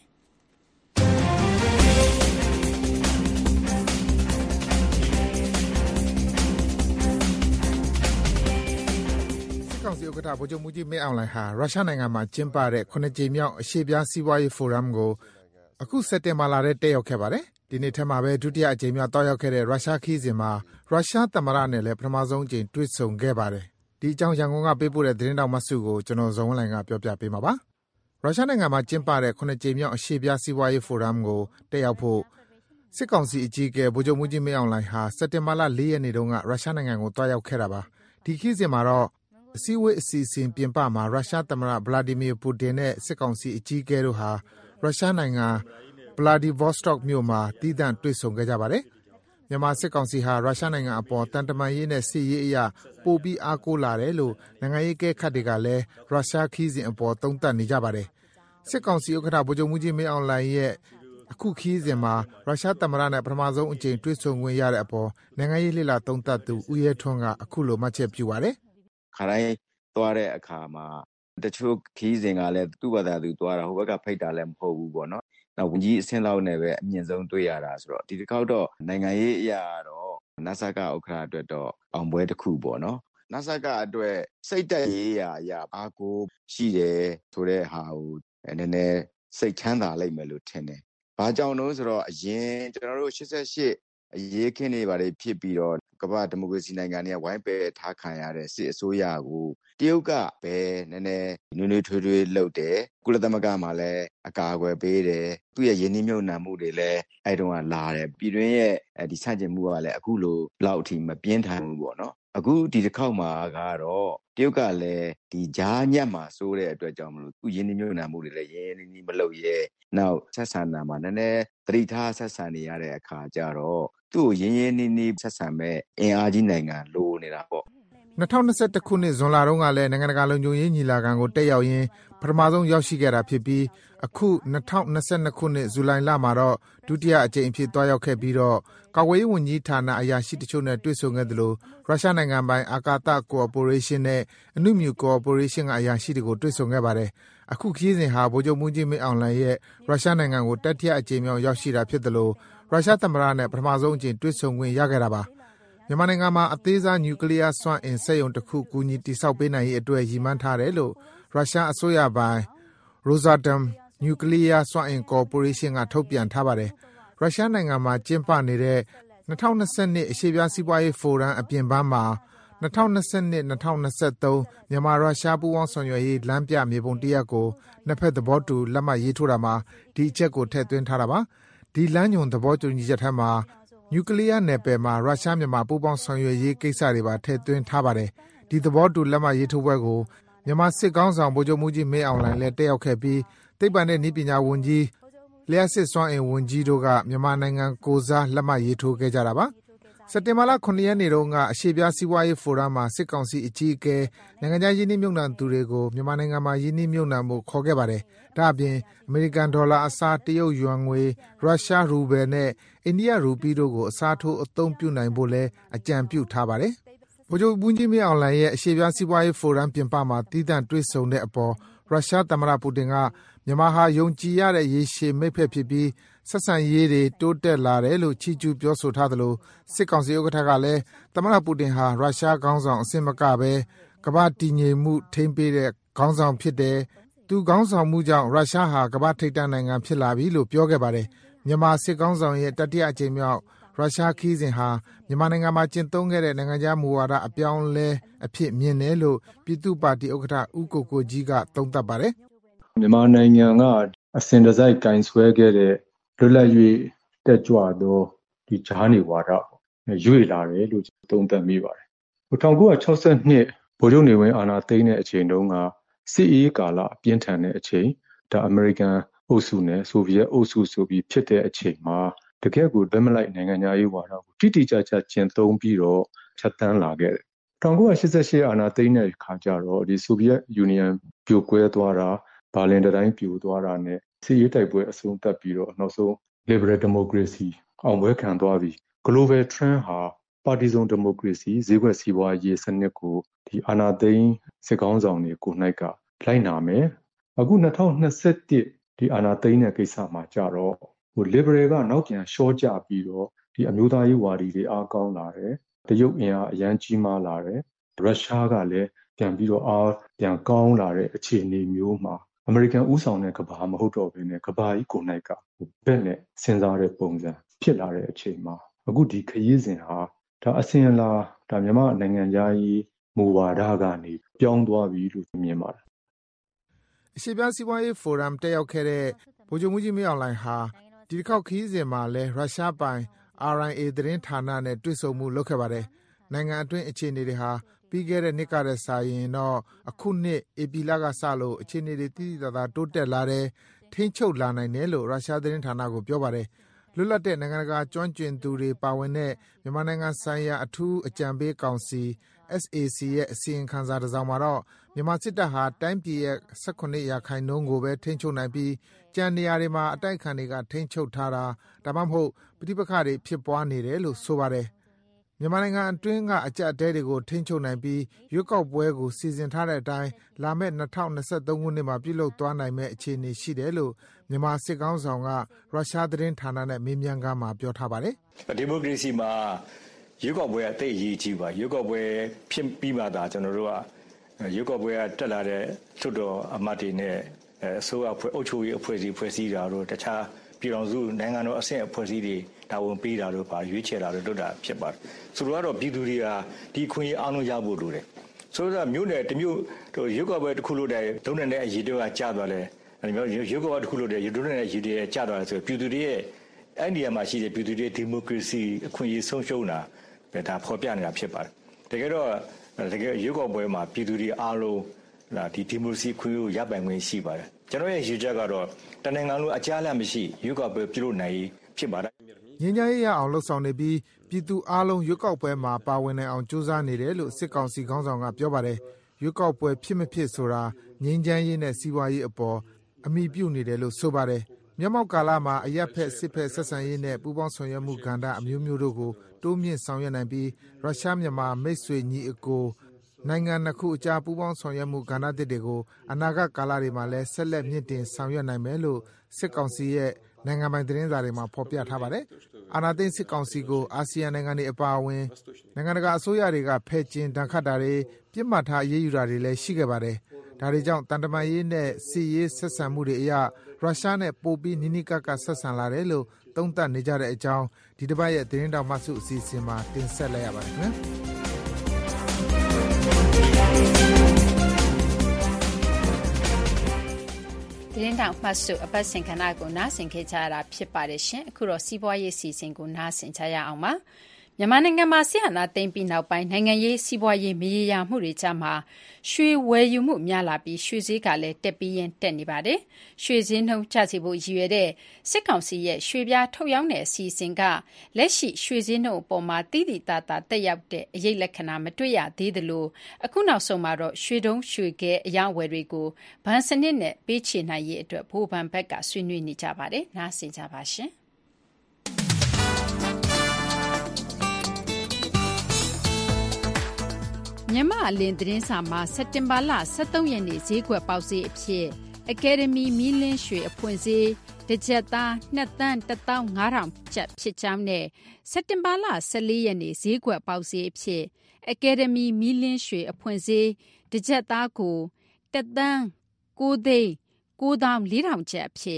ကောင်စီဥက္ကဋ္ဌဗိုလ်ချုပ်မှူးကြီးမင်းအောင်လှိုင်ဟာရုရှားနိုင်ငံမှာကျင်းပတဲ့9ကြိမ်မြောက်အရှေ့ပြားစီးပွားရေးဖိုရမ်ကိုအခုစက်တင်ဘာလထဲတက်ရောက်ခဲ့ပါတယ်။ဒီနေ့ထဲမှာပဲဒုတိယအကြိမ်မြောက်တောက်ရောက်ခဲ့တဲ့ရုရှားခီးစဉ်မှာရုရှားသမ္မတနဲ့လည်းပထမဆုံးအကြိမ်တွေ့ဆုံခဲ့ပါတယ်။ဒီအကြောင်းရန်ကုန်ကပေးပို့တဲ့သတင်းတောက်မှတ်စုကိုကျွန်တော်ဇော်ဝင်းလှိုင်ကပြောပြပေးမှာပါ။ရုရှားနိုင်ငံမှာကျင်းပတဲ့9ကြိမ်မြောက်အရှေ့ပြားစီးပွားရေးဖိုရမ်ကိုတက်ရောက်ဖို့စစ်ကောင်စီအကြီးအကဲဗိုလ်ချုပ်မှူးကြီးမင်းအောင်လှိုင်ဟာစက်တင်ဘာလ4ရက်နေ့တုန်းကရုရှားနိုင်ငံကိုတွားရောက်ခဲ့တာပါ။ဒီခီးစဉ်မှာတော့အစည်းအဝေးအစီအစဉ်ပြင်ပမှာရုရှားသမ္မတဗလာဒီမီယာပူတင်နဲ့စစ်ကောင်စီအကြီးအကဲတို့ဟာရုရှားနိုင်ငံဗလာဒီဗော့စတော့မြို့မှာတည်တံ့တွေ့ဆုံခဲ့ကြပါတယ်။မြန်မာစစ်ကောင်စီဟာရုရှားနိုင်ငံအပေါ်တန်တမာရေးနဲ့စစ်ရေးအရာပိုပြီးအားကိုးလာတယ်လို့နိုင်ငံရေးကဲခတ်တွေကလည်းရုရှားခီးစဉ်အပေါ်သုံးသပ်နေကြပါတယ်။စစ်ကောင်စီဥက္ကဋ္ဌဗိုလ်ချုပ်မှူးကြီးမင်းအောင်လှိုင်ရဲ့အခုခီးစဉ်မှာရုရှားသမ္မတနဲ့ပထမဆုံးအကြိမ်တွေ့ဆုံခွင့်ရတဲ့အပေါ်နိုင်ငံရေးလှိလာသုံးသပ်သူဦးရဲထွန်းကအခုလိုမှတ်ချက်ပြုပါတယ်။ခါတိုင်းသွားတဲ့အခါမှာတချို့ခီးစဉ်ကလည်းသူ့ဘာသာသူသွားတာဟိုဘက်ကဖိတ်တာလည်းမဟုတ်ဘူးပေါ့နော်။နောက်ဝန်ကြီးအဆင့်လောက်နဲ့ပဲအမြင့်ဆုံးတွေ့ရတာဆိုတော့ဒီတစ်ခေါက်တော့နိုင်ငံရေးအရာတော့နဆကဥက္ကဋ္ဌအတွက်တော့အောင်ပွဲတစ်ခုပေါ့နော်။နဆကအတွက်စိတ်တက်ရေးအရာအားကိုရှိတယ်ဆိုတဲ့ဟာကိုနည်းနည်းစိတ်ချမ်းသာလိုက်မယ်လို့ထင်တယ်။ဘာကြောင့်လို့ဆိုတော့အရင်ကျွန်တော်တို့88အရေးခင်းနေပါလေဖြစ်ပြီးတော့ကမ္ဘာဒီမိုကရေစီနိုင်ငံတွေကဝိုင်းပယ်ထားခံရတဲ့စစ်အစိုးရကိုတရုတ်ကပဲနည်းနည်းနွေးနွေးထွေးထွေးလုပ်တယ်ကုလသမဂ္ဂမှာလည်းအကာအကွယ်ပေးတယ်သူ့ရဲ့ယင်းနှိမ့်မြုပ်နှံမှုတွေလည်းအဲ့တုန်းကလာတယ်ပြည်တွင်းရဲ့ဒီဆန့်ကျင်မှုကလည်းအခုလိုလောက်အထိမပြင်းထန်ဘူးပေါ့နော်အခုဒီတစ်ခေါက်မှာကတော့တရုတ်ကလည်းဒီဂျားညက်မှာစိုးတဲ့အတွက်ကြောင့်မလို့သူယင်းနှိမ့်မြုပ်နှံမှုတွေလည်းရင်းနှီးမလုပ်ရဲနောက်ဆက်ဆံတာမှာနည်းနည်းသတိထားဆက်ဆံနေရတဲ့အခါကျတော့သူ့ကိုရင်းရင်းနှီးနှီးဆက်ဆံမဲ့အင်အားကြီးနိုင်ငံလိုနေတာပေါ့ 2021ခုနှစ်ဇွန်လတုန်းကလည်းနိုင်ငံတကာလုံခြုံရေးညီလာခံကိုတက်ရောက်ရင်းပထမဆုံးရောက်ရှိခဲ့တာဖြစ်ပြီးအခု2022ခုနှစ်ဇူလိုင်လမှာတော့ဒုတိယအကြိမ်အဖြစ်တွားရောက်ခဲ့ပြီးတော့ကာကွယ်ရေးဝန်ကြီးဌာနအရာရှိတချို့နဲ့တွေ့ဆုံခဲ့သလိုရုရှားနိုင်ငံပိုင်အာကာသကော်ပိုရေးရှင်းနဲ့အနုမြူကော်ပိုရေးရှင်းကအရာရှိတွေကိုတွေ့ဆုံခဲ့ပါတယ်အခုခရီးစဉ်ဟာဗိုလ်ချုပ်မှူးကြီးမင်းအောင်လှိုင်ရဲ့ရုရှားနိုင်ငံကိုတတိယအကြိမ်မြောက်ရောက်ရှိတာဖြစ်သလိုရုရှားသမ္မတနဲ့ပထမဆုံးအကြိမ်တွေ့ဆုံခွင့်ရခဲ့တာပါမြန်မာနိုင်ငံမှာအသေးစားနျူကလ িয়ার စွမ်းအင်စက်ရုံတစ်ခုကူညီတည်ဆောက်ပေးနိုင်ရေးအတွက်ရည်မှန်းထားတယ်လို့ရုရှားအစိုးရပိုင် Rosatom နျူကလ িয়ার စွမ်းအင်ကော်ပိုရေးရှင်းကထုတ်ပြန်ထားပါတယ်ရုရှားနိုင်ငံမှာကျင်းပနေတဲ့2022အရှေ့ပြားစီးပွားရေးဖိုရမ်အပြင်ပန်းမှာ2022-2023မြန်မာရုရှားပူးပေါင်းဆောင်ရွက်ရေးလမ်းပြမြေပုံတရက်ကိုနှစ်ဖက်သဘောတူလက်မှတ်ရေးထိုးတာမှာဒီအချက်ကိုထည့်သွင်းထားတာပါဒီလမ်းညွန်သဘောတူညီချက်ထဲမှာနျူကလ িয়ার နယ်ပယ်မှာရုရှားမြန်မာပူးပေါင်းဆောင်ရွက်ရေးကိစ္စတွေပါထည့်သွင်းထားပါတယ်ဒီသဘောတူလက်မှတ်ရေးထိုးပွဲကိုမြန်မာစစ်ကောင်းဆောင်ဗိုလ်ချုပ်မှူးကြီးမင်းအောင်လှိုင်လည်းတက်ရောက်ခဲ့ပြီးသိပ္ပံနဲ့နည်းပညာဝန်ကြီးလျှက်စစ်စွမ်းအင်ဝန်ကြီးတို့ကမြန်မာနိုင်ငံကိုစားလက်မှတ်ရေးထိုးခဲ့ကြတာပါစက်တင်ဘာလ9ရက်နေ့တုန်းကအရှေ့ပြားစီးပွားရေးဖိုရမ်မှာစစ်ကောင်စီအကြီးအကဲနိုင်ငံခြားယင်းနှိမ့်မြုပ်နှံသူတွေကိုမြန်မာနိုင်ငံမှာယင်းနှိမ့်မြုပ်နှံမှုခေါ်ခဲ့ပါတယ်ဒါအပြင်အမေရိကန်ဒေါ်လာအစားတရုတ်ယွမ်ငွေရုရှားရူဘယ်နဲ့အိန္ဒိယရူပီတို့ကိုအစားထိုးအသုံးပြုနိုင်ဖို့လဲအကြံပြုထားပါတယ်ဗိုလ်ချုပ်မှူးကြီးမင်းအောင်လှိုင်ရဲ့အရှေ့ပြားစီးပွားရေးဖိုရမ်ပြင်ပမှာတည်တံ့တွေ့ဆုံတဲ့အပေါ်ရုရှားသမ္မတပူတင်ကမြန်မာဟာယုံကြည်ရတဲ့ရေရှည်မိတ်ဖက်ဖြစ်ပြီးဆက်ဆံရေးတွေတိုးတက်လာတယ်လို့ချီးကျူးပြောဆိုထားသလိုစစ်ကောင်စီဥက္ကဋ္ဌကလည်းသမ္မတပူတင်ဟာရုရှားခေါင်းဆောင်အဆင့်မကပဲကမ္ဘာတည်ငြိမ်မှုထိန်းပေးတဲ့ခေါင်းဆောင်ဖြစ်တယ်သူခေါင်းဆောင်မှုကြောင့်ရုရှားဟာကမ္ဘာထိပ်တန်းနိုင်ငံဖြစ်လာပြီလို့ပြောခဲ့ပါတယ်မြန်မာစစ်ကောင်းဆောင်ရဲ့တတိယအကြိမ်မြောက်ရုရှားခီးစဉ်ဟာမြန်မာနိုင်ငံမှာကျင့်သုံးခဲ့တဲ့နိုင်ငံခြားမူဝါဒအပြောင်းလဲအဖြစ်မြင်တယ်လို့ပြည်သူ့ပါတီဥက္ကဋ္ဌဦးကိုကိုကြီးကသုံးသပ်ပါတယ်။မြန်မာနိုင်ငံကအစဉ်တစိုက်ကင်ဆွဲခဲ့တဲ့လွတ်လပ်၍တက်ကြွသောဒီဂျားနေဝါဒရွေ့လာတယ်လို့သုံးသပ်မိပါတယ်။1962ဗိုလ်ချုပ်နေဝင်းအာဏာသိမ်းတဲ့အချိန်တုန်းကစစ်အေးကာလအပြင်းထန်တဲ့အချိန်ဒါအမေရိကန်အုပ်စုနဲ့ဆိုဗီယက်အုပ်စုဆိုပြီးဖြစ်တဲ့အချိန်မှာတကယ့်ကိုလက်မလိုက်နိုင်ငံသားရေးဝါဒကိုတိတိကျကျကျင့်သုံးပြီးတော့ဖြတ်သန်းလာခဲ့တယ်။1988အာဏာသိမ်းတဲ့အခါကျတော့ဒီဆိုဗီယက်ယူနီယံပြိုကွဲသွားတာဘာလင်တိုင်းပြိုသွားတာနဲ့စစ်ရေးတိုက်ပွဲအဆုံးသတ်ပြီးတော့နောက်ဆုံး liberal democracy အောင်ပွဲခံသွားပြီး global trend ဟာပါတီစုံဒီမိုကရေစီဈေးကွက်စီးပွားရေးစနစ်ကိုဒီအာဏာသိမ်းစစ်ကောင်းဆောင်တွေကို၌ကလိုက်နာမယ်အခု2021ဒီအာဏာသိမ်းတဲ့ကိစ္စမှာကြတော့liberal ကနောက်ပြန်ရှော့ကျပြီးတော့ဒီအမျိုးသားရေးဝါဒီတွေအားကောင်းလာတယ်တရုတ်အင်အားအရန်ကြီးမားလာတယ်ရုရှားကလည်းပြန်ပြီးတော့အားပြန်ကောင်းလာတဲ့အခြေအနေမျိုးမှာအမေရိကန်ဥဆောင်တဲ့ကမ္ဘာမဟုတ်တော့ဘဲနဲ့ကမ္ဘာကြီးကိုယ်၌ကဘက်နဲ့စဉ်းစားတဲ့ပုံစံဖြစ်လာတဲ့အချိန်မှာအခုဒီခရီးစဉ်ဟာဒါအစဉ်အလာဒါမြန်မာနိုင်ငံသားကြီးမူဝါဒကနေပြောင်းသွားပြီလို့မြင်ပါတယ်အရှိပြစီးပွားရေးဖိုရမ်တက်ရောက်ခဲ့တဲ့ဗိုလ်ချုပ်မှုကြီးမင်းအောင်လှိုင်ဟာဒီတစ်ခေါက်ခရီးစဉ်မှာလဲရုရှားပိုင် RIA သတင်းဌာနနဲ့တွေ့ဆုံမှုလုပ်ခဲ့ပါတယ်နိုင်ငံအတွင်းအခြေအနေတွေဟာပြီးခဲ့တဲ့နှစ်ကတည်းကစာရင်တော့အခုနှစ်ဧပြီလကစလို့အခြေအနေတွေတည်တည်သာသာတိုးတက်လာတယ်ထိန်းချုပ်လာနိုင်တယ်လို့ရုရှားသတင်းဌာနကိုပြောပါတယ်လွတ်လပ်တဲ့နိုင်ငံတကာကျွမ်းကျင်သူတွေပါဝင်တဲ့မြန်မာနိုင်ငံဆိုင်ရာအထူးအကြံပေးကောင်စီ SAC ရဲ့အစီရင်ခံစာတစ်စောင်မှာတော့မြန်မာစစ်တပ်ဟာတိုင်းပြည်ရဲ့18% ကိုပဲထိန်းချုပ်နိုင်ပြီးကြံနေရာတွေမှာအတိုက်အခံတွေကထိန်းချုပ်ထားတာဒါမှမဟုတ်ပဋိပက္ခတွေဖြစ်ပွားနေတယ်လို့ဆိုပါတယ်မြန်မာနိုင်ငံအတွင်းကအကြက်အတဲတွေကိုထိန်းချုပ်နိုင်ပြီးရွေးကောက်ပွဲကိုစီစဉ်ထားတဲ့အတိုင်းလာမယ့်2023ခုနှစ်မှာပြုလုပ်သွားနိုင်မယ့်အခြေအနေရှိတယ်လို့မြန်မာစစ်ကောင်းဆောင်ကရုရှားသတင်းဌာနနဲ့မေးမြန်းခန်းမှာပြောထားပါတယ်။ဒီမိုကရေစီမှာရွေးကောက်ပွဲအသိအရေးကြီးပါရွေးကောက်ပွဲဖြစ်ပြီးမှသာကျွန်တော်တို့ကရွေးကောက်ပွဲကတက်လာတဲ့လွှတ်တော်အမတ်တွေနဲ့အစိုးရအဖွဲ့အုပ်ချုပ်ရေးအဖွဲ့အစည်းဖွဲ့စည်းတာတို့တခြားပြည်တော်စုနိုင်ငံတော်အဆင့်အဖွဲ့အစည်းတွေတာဝန်ပေးတာတို့ပါရွေးချယ်တာတို့လုပ်တာဖြစ်ပါတယ်ဆိုတော့ပြည်သူတွေကဒီခွင့်ရေးအားလုံးရဖို့လိုတယ်ဆိုတော့မြို့နယ်တစ်မြို့ရွေးကောက်ပွဲတစ်ခုလို့တဲ့ဒုံနဲ့အရေးတွေကကျသွားတယ်ရွေးကောက်ပွဲတစ်ခုလို့တဲ့ဒုနဲ့အရေးတွေကျသွားတယ်ဆိုပြည်သူတွေရဲ့အဲ့ဒီမှာရှိတဲ့ပြည်သူတွေဒီမိုကရေစီအခွင့်အရေးဆုံးရှုံးတာဒါဖော်ပြနေတာဖြစ်ပါတယ်တကယ်တော့တကယ်ရွေးကောက်ပွဲမှာပြည်သူတွေအားလုံးဒီဒီမိုကရေစီခွင့်ကိုရပိုင်ခွင့်ရှိပါတယ်ကျွန်တော်ရဲ့ရည်ချက်ကတော့တနင်္ဂနွေလုံးအကြားလက်မရှိရွေးကောက်ပွဲပြုလုပ်နိုင်ဖြစ်ပါတယ်ငြိမ်းချမ်းရေးရအောင်လှုပ်ဆောင်နေပြီးပြည်သူအားလုံးရွေးကောက်ပွဲမှာပါဝင်နိုင်အောင်ကြိုးစားနေတယ်လို့စစ်ကောင်စီခေါင်းဆောင်ကပြောပါတယ်ရွေးကောက်ပွဲဖြစ်မဖြစ်ဆိုတာငြိမ်းချမ်းရေးနဲ့စီးပွားရေးအပေါ်အမိပြုနေတယ်လို့ဆိုပါတယ်မျက်မှောက်ကာလမှာအရက်ဖက်စစ်ဖက်ဆက်ဆံရေးနဲ့ပူးပေါင်းဆောင်ရွက်မှုကဏ္ဍအမျိုးမျိုးတို့ကိုတိုးမြင့်ဆောင်ရွက်နိုင်ပြီးရုရှားမြန်မာမိတ်ဆွေညီအကိုနိုင်ငံနှစ်ခုအကြားပူးပေါင်းဆောင်ရွက်မှုကဏ္ဍတစ်တွေကိုအနာဂတ်ကာလတွေမှာလည်းဆက်လက်မြင့်တင်ဆောင်ရွက်နိုင်မယ်လို့စစ်ကောင်စီရဲ့နိုင်ငံပိုင်သတင်းစာတွေမှာဖော်ပြထားပါတယ်။အာဏာသိမ်းစစ်ကောင်စီကိုအာဆီယံနိုင်ငံတွေအပါအဝင်နိုင်ငံတကာအစိုးရတွေကဖယ်ကျဉ်ဒဏ်ခတ်တာတွေပြစ်မှတ်ထားအရေးယူတာတွေလည်းရှိခဲ့ပါတယ်။ဒါတွေကြောင့်တန်တမာရေးနဲ့စစ်ရေးဆက်ဆံမှုတွေအရရုရှားနဲ့ပိုပြီးနီးနီးကပ်ကပ်ဆက်ဆံလာတယ်လို့သုံးသပ်နေကြတဲ့အကြောင်းဒီတစ်ပတ်ရဲ့သတင်းတောင်မှစုအစီအစဉ်မှာတင်ဆက်လိုက်ရပါတယ်ခင်ဗျာ။သတင်းတောင်မှတ်စုအပတ်စဉ်ခဏကိုနားဆင်ခဲ့ကြရတာဖြစ်ပါတယ်ရှင်အခုတော့စီးပွားရေးစီစဉ်ကိုနားဆင်ကြရအောင်ပါမြန်မာနိုင်ငံမှာဆီယနာသိမ့်ပြီးနောက်ပိုင်းနိုင်ငံရေးစီးပွားရေးမရေရာမှုတွေကြားမှာရွှေဝယ်ယူမှုများလာပြီးရွှေဈေးကလည်းတက်ပြီးရင်တက်နေပါတယ်ရွှေဈေးနှုန်းကျစေဖို့ရည်ရွယ်တဲ့စစ်ကောင်စီရဲ့ရွှေပြားထုတ်ရောင်းတဲ့အစီအစဉ်ကလက်ရှိရွှေဈေးနှုန်းအပေါ်မှာတည်တည်တာတာတက်ရောက်တဲ့အရေးလက္ခဏာမတွေ့ရသေးသလိုအခုနောက်ဆုံးမှာတော့ရွှေတုံးရွှေခဲအယောင်ဝယ်တွေကိုဗန်စနစ်နဲ့ပေးချေနိုင်ရေးအတွက်ဘိုးဘန်ဘက်ကဆွေးနွေးနေကြပါတယ်နားဆင်ကြပါရှင်မြန်မာအလင်းသတင်းစာမှာစက်တင်ဘာလ23ရက်နေ့ဈေးကွက်ပေါက်ဈေးအဖြစ်အကယ်ဒမီမီလင်းရွှေအဖွင့်ဈေးတစ်ကျပ်သား2,15000ကျပ်ဖြစ်ကြောင်းနဲ့စက်တင်ဘာလ14ရက်နေ့ဈေးကွက်ပေါက်ဈေးအဖြစ်အကယ်ဒမီမီလင်းရွှေအဖွင့်ဈေးတစ်ကျပ်သားကို1,994,000ကျပ်အဖြစ်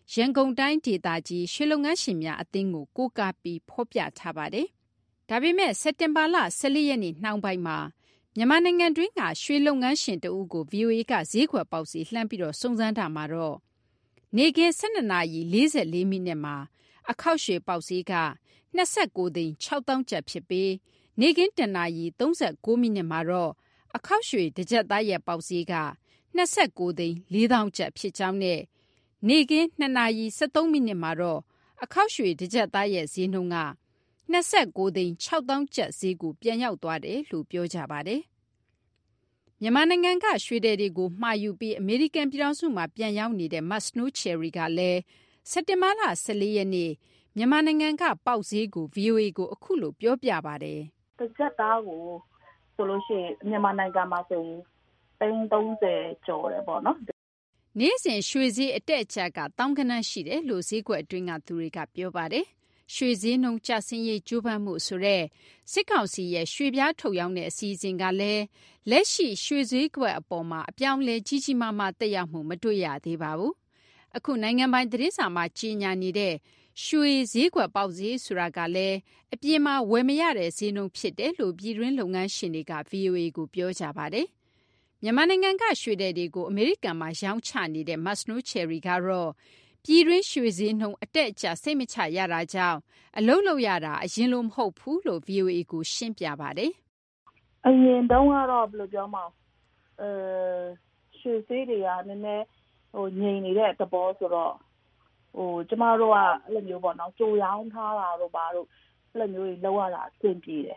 ရန်ကုန်တိုင်းဒေသကြီးရွှေလုပ်ငန်းရှင်များအသင်းကိုကိုးကားပြီးဖော်ပြထားပါတယ်။ဒါပေမဲ့စက်တင်ဘာလ14ရက်နေ့နှောင်းပိုင်းမှာမြန်မာနိုင်ငံတွင်းကရွှေလုပ်ငန်းရှင်တဦးကို VOA ကဈေးကွက်ပေါက်စီလှမ်းပြီးစုံစမ်းတာမှာတော့နေကင်း12နာရီ44မိနစ်မှာအခောက်ရွှေပေါက်စီက29သိန်း6000ကျပ်ဖြစ်ပြီးနေကင်း1နာရီ39မိနစ်မှာတော့အခောက်ရွှေတစ်ကြက်သားရဲ့ပေါက်စီက29သိန်း4000ကျပ်ဖြစ်ကြောင်းနဲ့နေကင်း2နာရီ73မိနစ်မှာတော့အခောက်ရွှေတစ်ကြက်သားရဲ့ဈေးနှုန်းက29သိန်း6000ကျပ်ဈေးကိုပြန်ရောက်သွားတယ်လို့ပြောကြပါတယ်။မြန်မာနိုင်ငံကရွှေတွေကိုမှာယူပြီးအမေရိကန်ပြည်ထောင်စုမှာပြန်ရောက်နေတဲ့ Snow Cherry ကလည်းစက်တင်ဘာလ14ရက်နေ့မြန်မာနိုင်ငံကပေါက်ဈေးကို VOA ကိုအခုလိုပြောပြပါတယ်။တစ်ကြက်သားကိုဆိုလို့ရှိရင်မြန်မာနိုင်ငံမှာဆိုရင်30ကျော်တယ်ပေါ့နော်။နေ့စဉ်ရွှေဈေးအတက်အကျကတောင်းကနန်းရှိတယ်လို့ဈေးကွက်အတွင်းကသူတွေကပြောပါတယ်။ရွှေဈေးနှုန်းကျဆင်းရေးကြိုးပမ်းမှုဆိုတဲ့စစ်ကောင်စီရဲ့ရွှေပြားထုတ်ရောင်းတဲ့အစီအစဉ်ကလည်းလက်ရှိရွှေဈေးကွက်အပေါ်မှာအပြောင်းလဲကြီးကြီးမားမားသက်ရောက်မှုမတွေ့ရသေးပါဘူး။အခုနိုင်ငံပိုင်သတင်းစာမှာကြီးညာနေတဲ့ရွှေဈေးကွက်ပေါက်ဈေးဆိုတာကလည်းအပြင်မှာဝယ်မရတဲ့ဈေးနှုန်းဖြစ်တယ်လို့ပြည်တွင်းလုပ်ငန်းရှင်တွေက VOA ကိုပြောကြပါတယ်။မြန်မာနိုင်ငံကရွှေတွေကိုအမေရိကန်မှာရောင်းချနေတဲ့ Snow Cherry ကတော့ပြည်တွင်းရွှေဈေးနှုန်းအတက်အကျစိတ်မချရတာကြောင့်အလုပ်လုပ်ရတာအရင်လိုမဟုတ်ဘူးလို့ VOA ကိုရှင်းပြပါတယ်။အရင်တုန်းကတော့ဘယ်လိုပြောမလဲရွှေဈေးတွေကနည်းနည်းငြိမ်နေတဲ့သဘောဆိုတော့ကျမတို့ကအဲ့လိုမျိုးပေါ့နော်ကြိုရောင်းထားတာတို့ဘာတို့အဲ့လိုမျိုးတွေလောက်ရတာအဆင်ပြေတယ်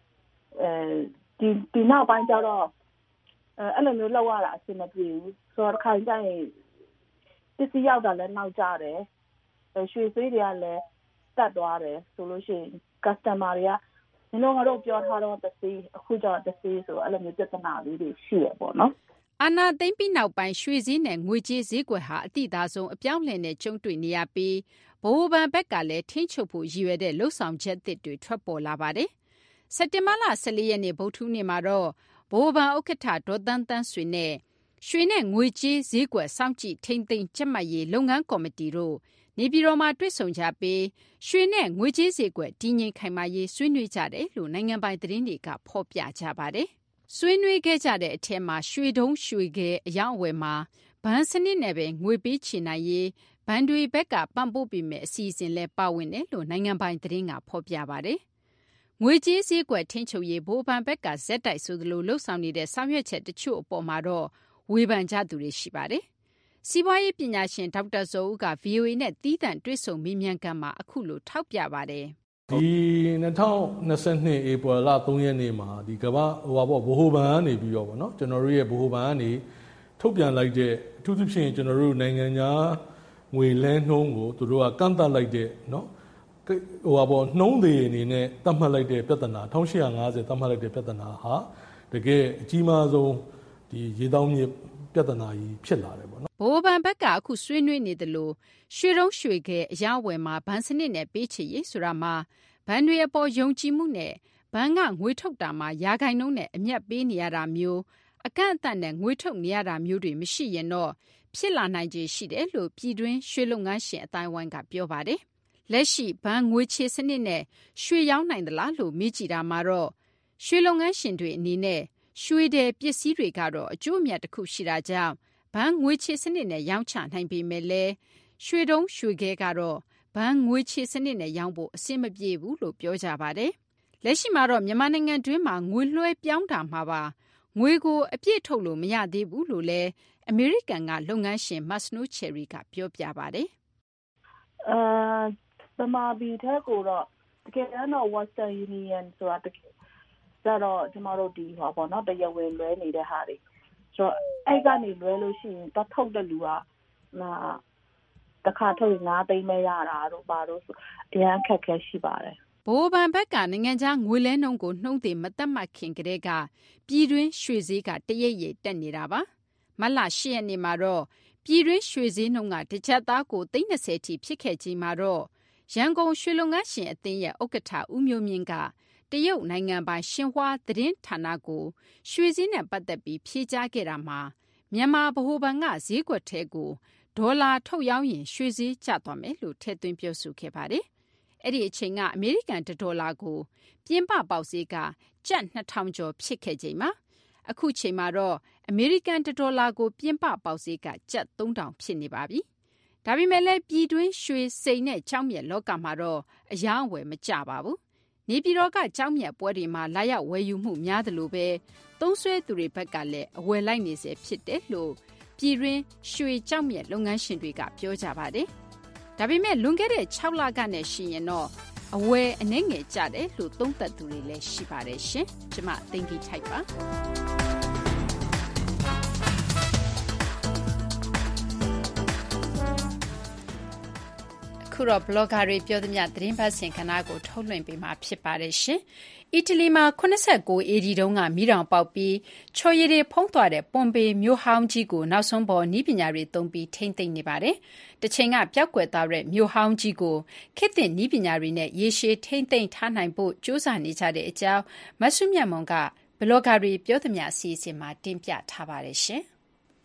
ဒီနောက်ပိုင်းကျတော့အဲ့လိုမျိုးလောက်ရတာအဆင်မပြေဘူးဆိုတော့တစ်ခါကျရင်ပစ္စည်းရောက်တာလည်းနောက်ကျတယ်ရွှေဈေးတွေကလည်းတက်သွားတယ်ဆိုလို့ရှိရင် customer တွေကဒီလိုငါတို့ပြောထားတော့တစ်စီးအခုကျတော့တစ်စီးဆိုတော့အဲ့လိုမျိုးပြဿနာလေးတွေရှိရပေါ့နော်အာဏာသိမ်းပြီးနောက်ပိုင်းရွှေဈေးနဲ့ငွေကြေးဈေးကွက်ဟာအတိအသားဆုံးအပြောင်းအလဲနဲ့ကြုံတွေ့နေရပြီးဗဟိုဘဏ်ဘက်ကလည်းထိန်းချုပ်ဖို့ရည်ရွယ်တဲ့လှုပ်ဆောင်ချက်သစ်တွေထွက်ပေါ်လာပါတယ်။စက်တင်ဘာလ14ရက်နေ့ဗုဒ္ဓဟူးနေ့မှာတော့ဗဟိုဘဏ်ဥက္ကဋ္ဌဒေါ်သန်းသန်းဆွေနဲ့ရွှေနဲ့ငွေကြေးဈေးကွက်စောင့်ကြည့်ထိန်းသိမ်းကျပ်မှတ်ရေးလုပ်ငန်းကော်မတီတို့နေပြည်တော်မှာတွေ့ဆုံကြပြီးရွှေနဲ့ငွေကြေးဈေးကွက်တည်ငြိမ်ခိုင်မာရေးဆွေးနွေးကြတယ်လို့နိုင်ငံပိုင်သတင်းတွေကဖော်ပြကြပါတယ်။ဆွေးနွေးခဲ့ကြတဲ့အထက်မှာရွှေတုံးရွှေခဲအယောင်အဝယ်မှာဘဏ်စနစ်နဲ့ပဲငွေပေးချေနိုင်ရေးဘဏ်တွေဘက်ကပံ့ပိုးပေးမယ်အစီအစဉ်လဲပါဝင်တယ်လို့နိုင်ငံပိုင်သတင်းကဖော်ပြပါတယ်။ငွေကြေးဈေးကွက်ထိန်းချုပ်ရေးဗဟိုဘဏ်ဘက်ကဇက်တိုက်ဆိုသလိုလှုပ်ဆောင်နေတဲ့ဆောင်ရွက်ချက်တချို့အပေါ်မှာတော့ဝေဖန်ကြသူတွေရှိပါတယ်။စီးပွားရေးပညာရှင်ဒေါက်တာဇော်ဦးက VOA နဲ့သီးသန့်တွေ့ဆုံမေးမြန်းခန်းမှာအခုလိုထောက်ပြပါတယ်။ဒီ2022ဧပြီလ3ရက်နေ့မှာဒီကမ္ဘာဗဟိုဘဏ်ကနေပြီးတော့ဗောနော်ကျွန်တော်တို့ရဲ့ဗဟိုဘဏ်ကနေထုတ်ပြန်လိုက်တဲ့အထူးသဖြင့်ကျွန်တော်တို့နိုင်ငံသားငွေလဲနှုန်းကိုသူတို့ကကန့်သတ်လိုက်တဲ့နော်နှုံးသေးအနေနဲ့သတ်မှတ်လိုက်တဲ့ပြဿနာ1850သတ်မှတ်လိုက်တဲ့ပြဿနာဟာတကယ်အကြီးမားဆုံးဒီရေတောင်းမြစ်ပြဿနာကြီးဖြစ်လာတယ်ပေါ့နော်ဗဟိုဘဏ်ဘက်ကအခုဆွေးနွေးနေတယ်လို့ရွှေတုံးရွှေခဲအယောင်ဝယ်မှာဘဏ်စနစ်နဲ့ပေးချေရေးဆိုတာမှာဘဏ်တွေအပေါ်ယုံကြည်မှုနဲ့ဘဏ်ကငွေထုတ်တာမှာရာခိုင်နှုန်းနဲ့အမြတ်ပေးနေရတာမျိုးအကန့်အသတ်နဲ့ငွေထုတ်နေရတာမျိုးတွေမရှိရင်တော့ဖြစ်လာနိုင်ခြေရှိတယ်လို့ပြည်တွင်းရွှေလုပ်ငန်းရှင်အတိုင်းဝိုင်းကပြောပါတယ်လက်ရှိဘဏ်ငွေချေစနစ်နဲ့ရွှေရောင်းနိုင်သလားလို့မေးကြည့်တာမှာတော့ရွှေလုပ်ငန်းရှင်တွေအနေနဲ့ရွှေတဲ့ပစ္စည်းတွေကတော့အကျိုးအမြတ်တစ်ခုရှိတာကြောင့်ဘဏ်ငွေချေစနစ်နဲ့ရောင်းချနိုင်ပေမဲ့လည်းရွှေတုံးရွှေခဲကတော့ဘဏ်ငွေချေစနစ်နဲ့ရောင်းဖို့အဆင်မပြေဘူးလို့ပြောကြပါတယ်။လက်ရှိမှာတော့မြန်မာနိုင်ငံတွင်းမှာငွေလွှဲပြောင်းတာမှာပါငွေကိုအပြည့်ထုတ်လို့မရသေးဘူးလို့လည်းအမေရိကန်ကလုပ်ငန်းရှင် Snow Cherry ကပြောပြပါတယ်။ဗမာပြည်ထက်ကိုတော့တကယ်တော့ Western Union ဆိုတာတကယ်တော့ကျမတို့ဒီပေါ့နော်တရားဝင်လွှဲနေတဲ့ဟာတွေဆိုတော့အဲ့ကနေလွှဲလို့ရှိရင်တထုတ်တဲ့လူကတခါထုတ်ရင်9သိန်းပဲရတာတို့ပါတို့ဆိုအရန်ခက်ခဲရှိပါတယ်ဗဟိုဘဏ်ဘက်ကနိုင်ငံခြားငွေလဲနှုန်းကိုနှုန်းတင်မသက်မှတ်ခင်ကတည်းကပြည်တွင်းရွှေဈေးကတရိပ်ရိပ်တက်နေတာပါမတ်လ10ရက်နေ့မှာတော့ပြည်တွင်းရွှေဈေးနှုန်းကတစ်ချက်သားကို30ထိဖြစ်ခဲ့ချိန်မှာတော့ရန်ကုန်ရွှေလုပ်ငန်းရှင်အသင်းရဲ့ဥက္ကဋ္ဌဦးမျိုးမြင့်ကတရုတ်နိုင်ငံပိုင်ရှင်ဟွာသတင်းဌာနကိုရွှေဈေးနဲ့ပတ်သက်ပြီးဖြေကြားခဲ့တာမှာမြန်မာဗဟိုဘဏ်ကဈေးကွက်ထဲကိုဒေါ်လာထုတ်ရောင်းရင်ရွှေဈေးကျသွားမယ်လို့ထည့်သွင်းပြောဆိုခဲ့ပါတယ်။အဲ့ဒီအချိန်ကအမေရိကန်$လာကိုပြင်ပပေါက်ဈေးကကျပ်2000ကျော်ဖြစ်ခဲ့ချိန်မှာအခုချိန်မှာတော့အမေရိကန်$လာကိုပြင်ပပေါက်ဈေးကကျပ်3000ဖြစ်နေပါပြီ။ဒါပေမဲ့လည်းပြည်တွင်းရွှေစိန်နဲ့ကြောက်မြတ်လောကမှာတော့အယောင်းအဝယ်မကျပါဘူး။နေပြည်တော်ကကြောက်မြတ်ပွဲတွေမှာလာရောက်ဝယ်ယူမှုများသလိုပဲသုံးစွဲသူတွေဘက်ကလည်းအဝယ်လိုက်နေစေဖြစ်တယ်လို့ပြည်တွင်းရွှေကြောက်မြတ်လုပ်ငန်းရှင်တွေကပြောကြပါတယ်။ဒါပေမဲ့လွန်ခဲ့တဲ့6လကနဲ့ရှိရင်တော့အဝယ်အနှဲငယ်ကျတယ်လို့သုံးသပ်သူတွေလည်းရှိပါတယ်ရှင်။ကျွန်မသိင်္ဂီထိုက်ပါ။ခုတော့ blogger တွေပြောသမျှသတင်းပတ်စင်ခဏကိုထုတ်လွှင့်ပေးမှာဖြစ်ပါတယ်ရှင်။အီတလီမှာ89 AD တုန်းကမိတောင်ပေါက်ပြီးချော်ရည်တွေဖုံးသွားတဲ့ပွန်ပေမြို့ဟောင်းကြီးကိုနောက်ဆုံးပေါ်နည်းပညာတွေသုံးပြီးထိမ့်သိမ့်နေပါတယ်။တစ်ချိန်ကပျောက်ကွယ်သွားတဲ့မြို့ဟောင်းကြီးကိုခေတ်သစ်နည်းပညာတွေနဲ့ရေရှည်ထိမ့်သိမ့်ထားနိုင်ဖို့ကြိုးစားနေကြတဲ့အကြောင်းမဆုမြတ်မွန်က blogger တွေပြောသမျှအစီအစဉ်မှာတင်ပြထားပါတယ်ရှင်။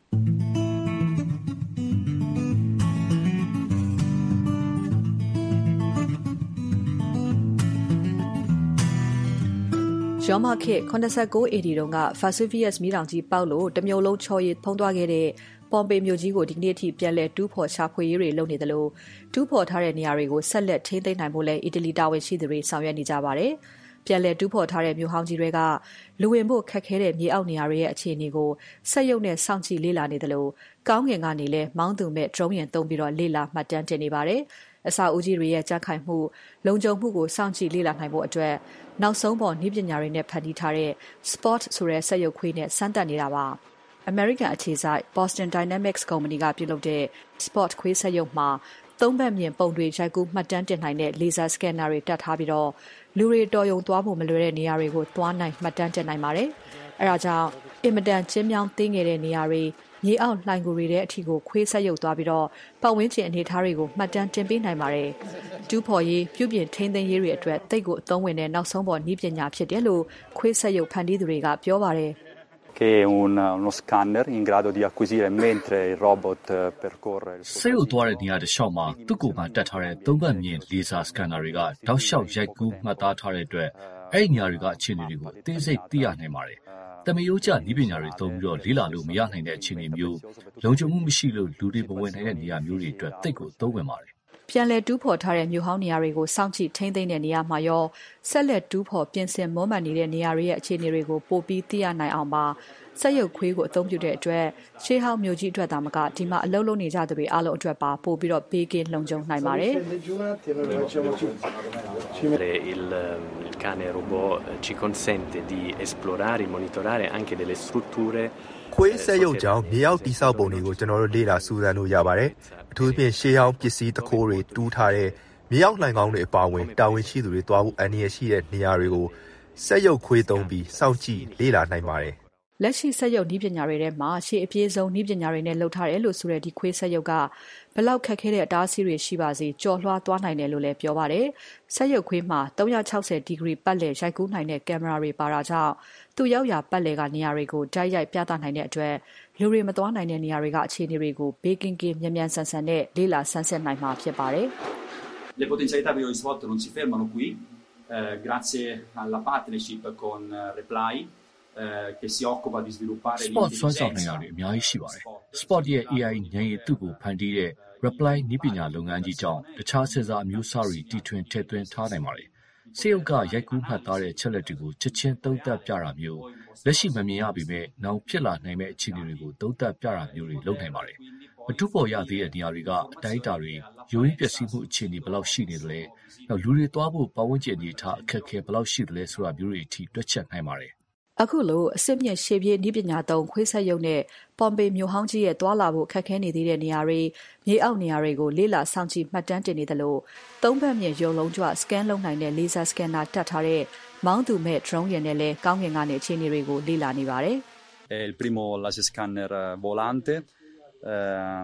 ရောမခေတ်89 AD တုန်းက Vesuvius မီးတောင်ကြီးပေါက်လို့တမျိုးလုံးချော်ရည်ဖုံးသွားခဲ့တဲ့ပွန်ပေမြို့ကြီးကိုဒီနေ့အထိပြန်လည်တူးဖော်ရှာဖွေရေးတွေလုပ်နေတယ်လို့တူးဖော်ထားတဲ့နေရာတွေကိုဆက်လက်ထိန်းသိမ်းနိုင်ဖို့လည်းအီတလီတာဝန်ရှိသူတွေဆောင်ရွက်နေကြပါတယ်။ပြန်လည်တူးဖော်ထားတဲ့မြို့ဟောင်းကြီးတွေကလူဝင်ဖို့ခက်ခဲတဲ့မြေအောက်နေရာတွေရဲ့အခြေအနေကိုဆက်ရုပ်နဲ့စောင့်ကြည့်လေ့လာနေတယ်လို့ကောင်းကင်ကနေလည်းမောင်းသူမဲ့ drone ယာဉ်သုံးပြီးတော့လေ့လာမှတ်တမ်းတင်နေပါတယ်။အစာအုပ်ကြီးတွေရဲ့ကြမ်းခိုင်မှုလုံခြုံမှုကိုစောင့်ကြည့်လေ့လာနိုင်ဖို့အတွက်နောက်ဆုံးပေါ်နည်းပညာတွေနဲ့ဖန်တီးထားတဲ့ Spot ဆိုတဲ့စက်ရုပ်ခွေးနဲ့စမ်းသပ်နေတာပါ။ American အခြေစိုက် Boston Dynamics ကုမ္ပဏီကပြုလုပ်တဲ့ Spot ခွေးစက်ရုပ်မှာသုံးဘက်မြင်ပုံတွေရိုက်ကူးမှတ်တမ်းတင်နိုင်တဲ့ laser scanner တွေတက်ထားပြီးတော့လူတွေတော်ရုံသွားဖို့မလွယ်တဲ့နေရာတွေကိုသွားနိုင်မှတ်တမ်းတင်နိုင်ပါတယ်။အဲဒါကြောင့်အင်မတန်ကျဉ်းမြောင်းသေးငယ်တဲ့နေရာတွေမြေအောက်လှိုင်ကူတွေတဲ့အထိကိုခွေးဆက်ရုပ်သွားပြီးတော့ပတ်ဝန်းကျင်အနေအထားတွေကိုမှတ်တမ်းတင်ပေးနိုင်ပါတယ်။တူးဖော်ရေးပြုပြင်ထိန်းသိမ်းရေးတွေအတွက်တိတ်ကိုအသုံးဝင်တဲ့နောက်ဆုံးပေါ်နည်းပညာဖြစ်တယ်လို့ခွေးဆက်ရုပ်ဖန်တီးသူတွေကပြောပါတယ်။ che è uno scanner in grado di acquisire mentre il robot percorre il ဆေးရုံသွားတဲ့နေရာတစ်လျှောက်မှာသူ့ကိုယ်မှတက်ထားတဲ့သုံးဘက်မြင် laser scanner တွေကတောက်လျှောက်ရိုက်ကူးမှတ်သားထားတဲ့အတွက်အဲ့ဒီနေရာတွေကအခြေအနေတွေကိုအသေးစိတ်သိရနိုင်ပါတယ်။တမယိုးကျနည်းပညာတွေသုံးပြီးတော့လေးလာလို့မရနိုင်တဲ့အခြေအနေမျိုးလုံခြုံမှုမရှိလို့လူတွေမဝင်နိုင်တဲ့နေရာမျိုးတွေအတွက်တိတ်ကိုသုံးဝင်ပါတယ်။ပြန်လည်တူးဖော်ထားတဲ့မြို့ဟောင်းနေရာတွေကိုစောင့်ကြည့်ထိန်းသိမ်းတဲ့နေရာမှာရောဆက်လက်တူးဖော်ပြင်ဆင်မွမ်းမံနေတဲ့နေရာတွေရဲ့အခြေအနေတွေကိုပိုပြီးသိရနိုင်အောင်ပါစက်ရုပ်ခွေးကိုအသုံးပြုတဲ့အတွက်ရှေးဟောင်းမြို့ကြီးအတွက်သာမကဒီမှာအလုပ်လုပ်နေကြသူတွေအားလုံးအတွက်ပါပို့ပြီးတော့ပေးကင်းလုံခြုံနိုင်ပါတယ် Il cane robot ci consente di esplorare e monitorare anche delle strutture ခွေးစက်ရုပ်ကြောင့်မြေအောက်တိဆောက်ပုံတွေကိုကျွန်တော်တို့လေ့လာစူးစမ်းလို့ရပါတယ်အထူးသဖြင့်ရှေးဟောင်းပစ္စည်းတခိုးတွေတူးထားတဲ့မြေအောက်လှိုင်ကောင်းတွေအပါအဝင်တာဝန်ရှိသူတွေတွားဖို့အန္တရာယ်ရှိတဲ့နေရာတွေကိုစက်ရုပ်ခွေးသုံးပြီးစောင့်ကြည့်လေ့လာနိုင်ပါတယ်လက်ရှိစက်ရုပ်နည်းပညာတွေထဲမှာရှေ့အပြေးဆုံးနည်းပညာတွေနဲ့လုပ်ထားတယ်လို့ဆိုတဲ့ဒီခွေးစက်ရုပ်ကဘလောက်ခက်ခဲတဲ့အတားအဆီးတွေရှိပါစေကြော်လွှားသွားနိုင်တယ်လို့လည်းပြောပါတယ်။စက်ရုပ်ခွေးမှာ360ဒီဂရီပတ်လည်ရိုက်ကူးနိုင်တဲ့ကင်မရာတွေပါတာကြောင့်သူ့ရောက်ရာပတ်လည်ကနေရာတွေကိုဓာတ်ရိုက်ပြသနိုင်တဲ့အတွက်လူတွေမသွားနိုင်တဲ့နေရာတွေကအခြေအနေတွေကိုဘေးကင်းကင်းမြန်မြန်ဆန်ဆန်နဲ့လေ့လာဆန်းစစ်နိုင်မှာဖြစ်ပါတယ်။ Le potenzialità di Spot non si fermano qui, grazie alla partnership con Reply che si occupa di sviluppare Spot ဆွမ်းဆောင်နေရတယ်အများကြီးရှိပါတယ် Spot ရဲ့ AI ဉာဏ်ရည်သူ့ကိုဖန်တီးတဲ့ Reply နည်းပညာလုပ်ငန်းကြီးကြောင့်တခြားဆက်စားအမျိုးအစားတွေတီထွင်ထည့်သွင်းထားနိုင်ပါတယ်စေုပ်ကရိုက်ကူးမှတ်သားတဲ့ချက်လက်တွေကိုချက်ချင်းသုံးသပ်ပြတာမျိုးလက်ရှိမမြင်ရပေမဲ့နောက်ဖြစ်လာနိုင်မဲ့အခြေအနေတွေကိုသုံးသပ်ပြတာမျိုးတွေလုပ်နိုင်ပါတယ်မတူပေါ်ရသေးတဲ့နေရာတွေကအတိုင်းအတာတွေယိုရင်းပျက်စီးမှုအခြေအနေဘယ်လောက်ရှိနေသလဲနောက်လူတွေသွားဖို့ပတ်ဝန်းကျင်အနေထားအခက်အခဲဘယ်လောက်ရှိသလဲဆိုတာမျိုးတွေအထိတွက်ချက်နိုင်ပါတယ်အခုလိုအစစ်မြစ်ရှေ့ပြေးနည်းပညာသုံးခွေးဆက်ရုပ်နဲ့ပွန်ပေမြို့ဟောင်းကြီးရဲ့တွာလာဖို့ခက်ခဲနေသေးတဲ့နေရာတွေမြေအောက်နေရာတွေကိုလေ့လာစောင့်ကြည့်မှတ်တမ်းတင်နေတယ်လို့သုံးဘက်မြင်ရုံလုံးကြွစကန်လုပ်နိုင်တဲ့ laser scanner တက်ထားတဲ့မောင်းသူမဲ့ drone ယာဉ်နဲ့လည်းကောင်းကင်ကနေအခြေအနေတွေကိုလေ့လာနေပါတယ် È il primo laser scanner volante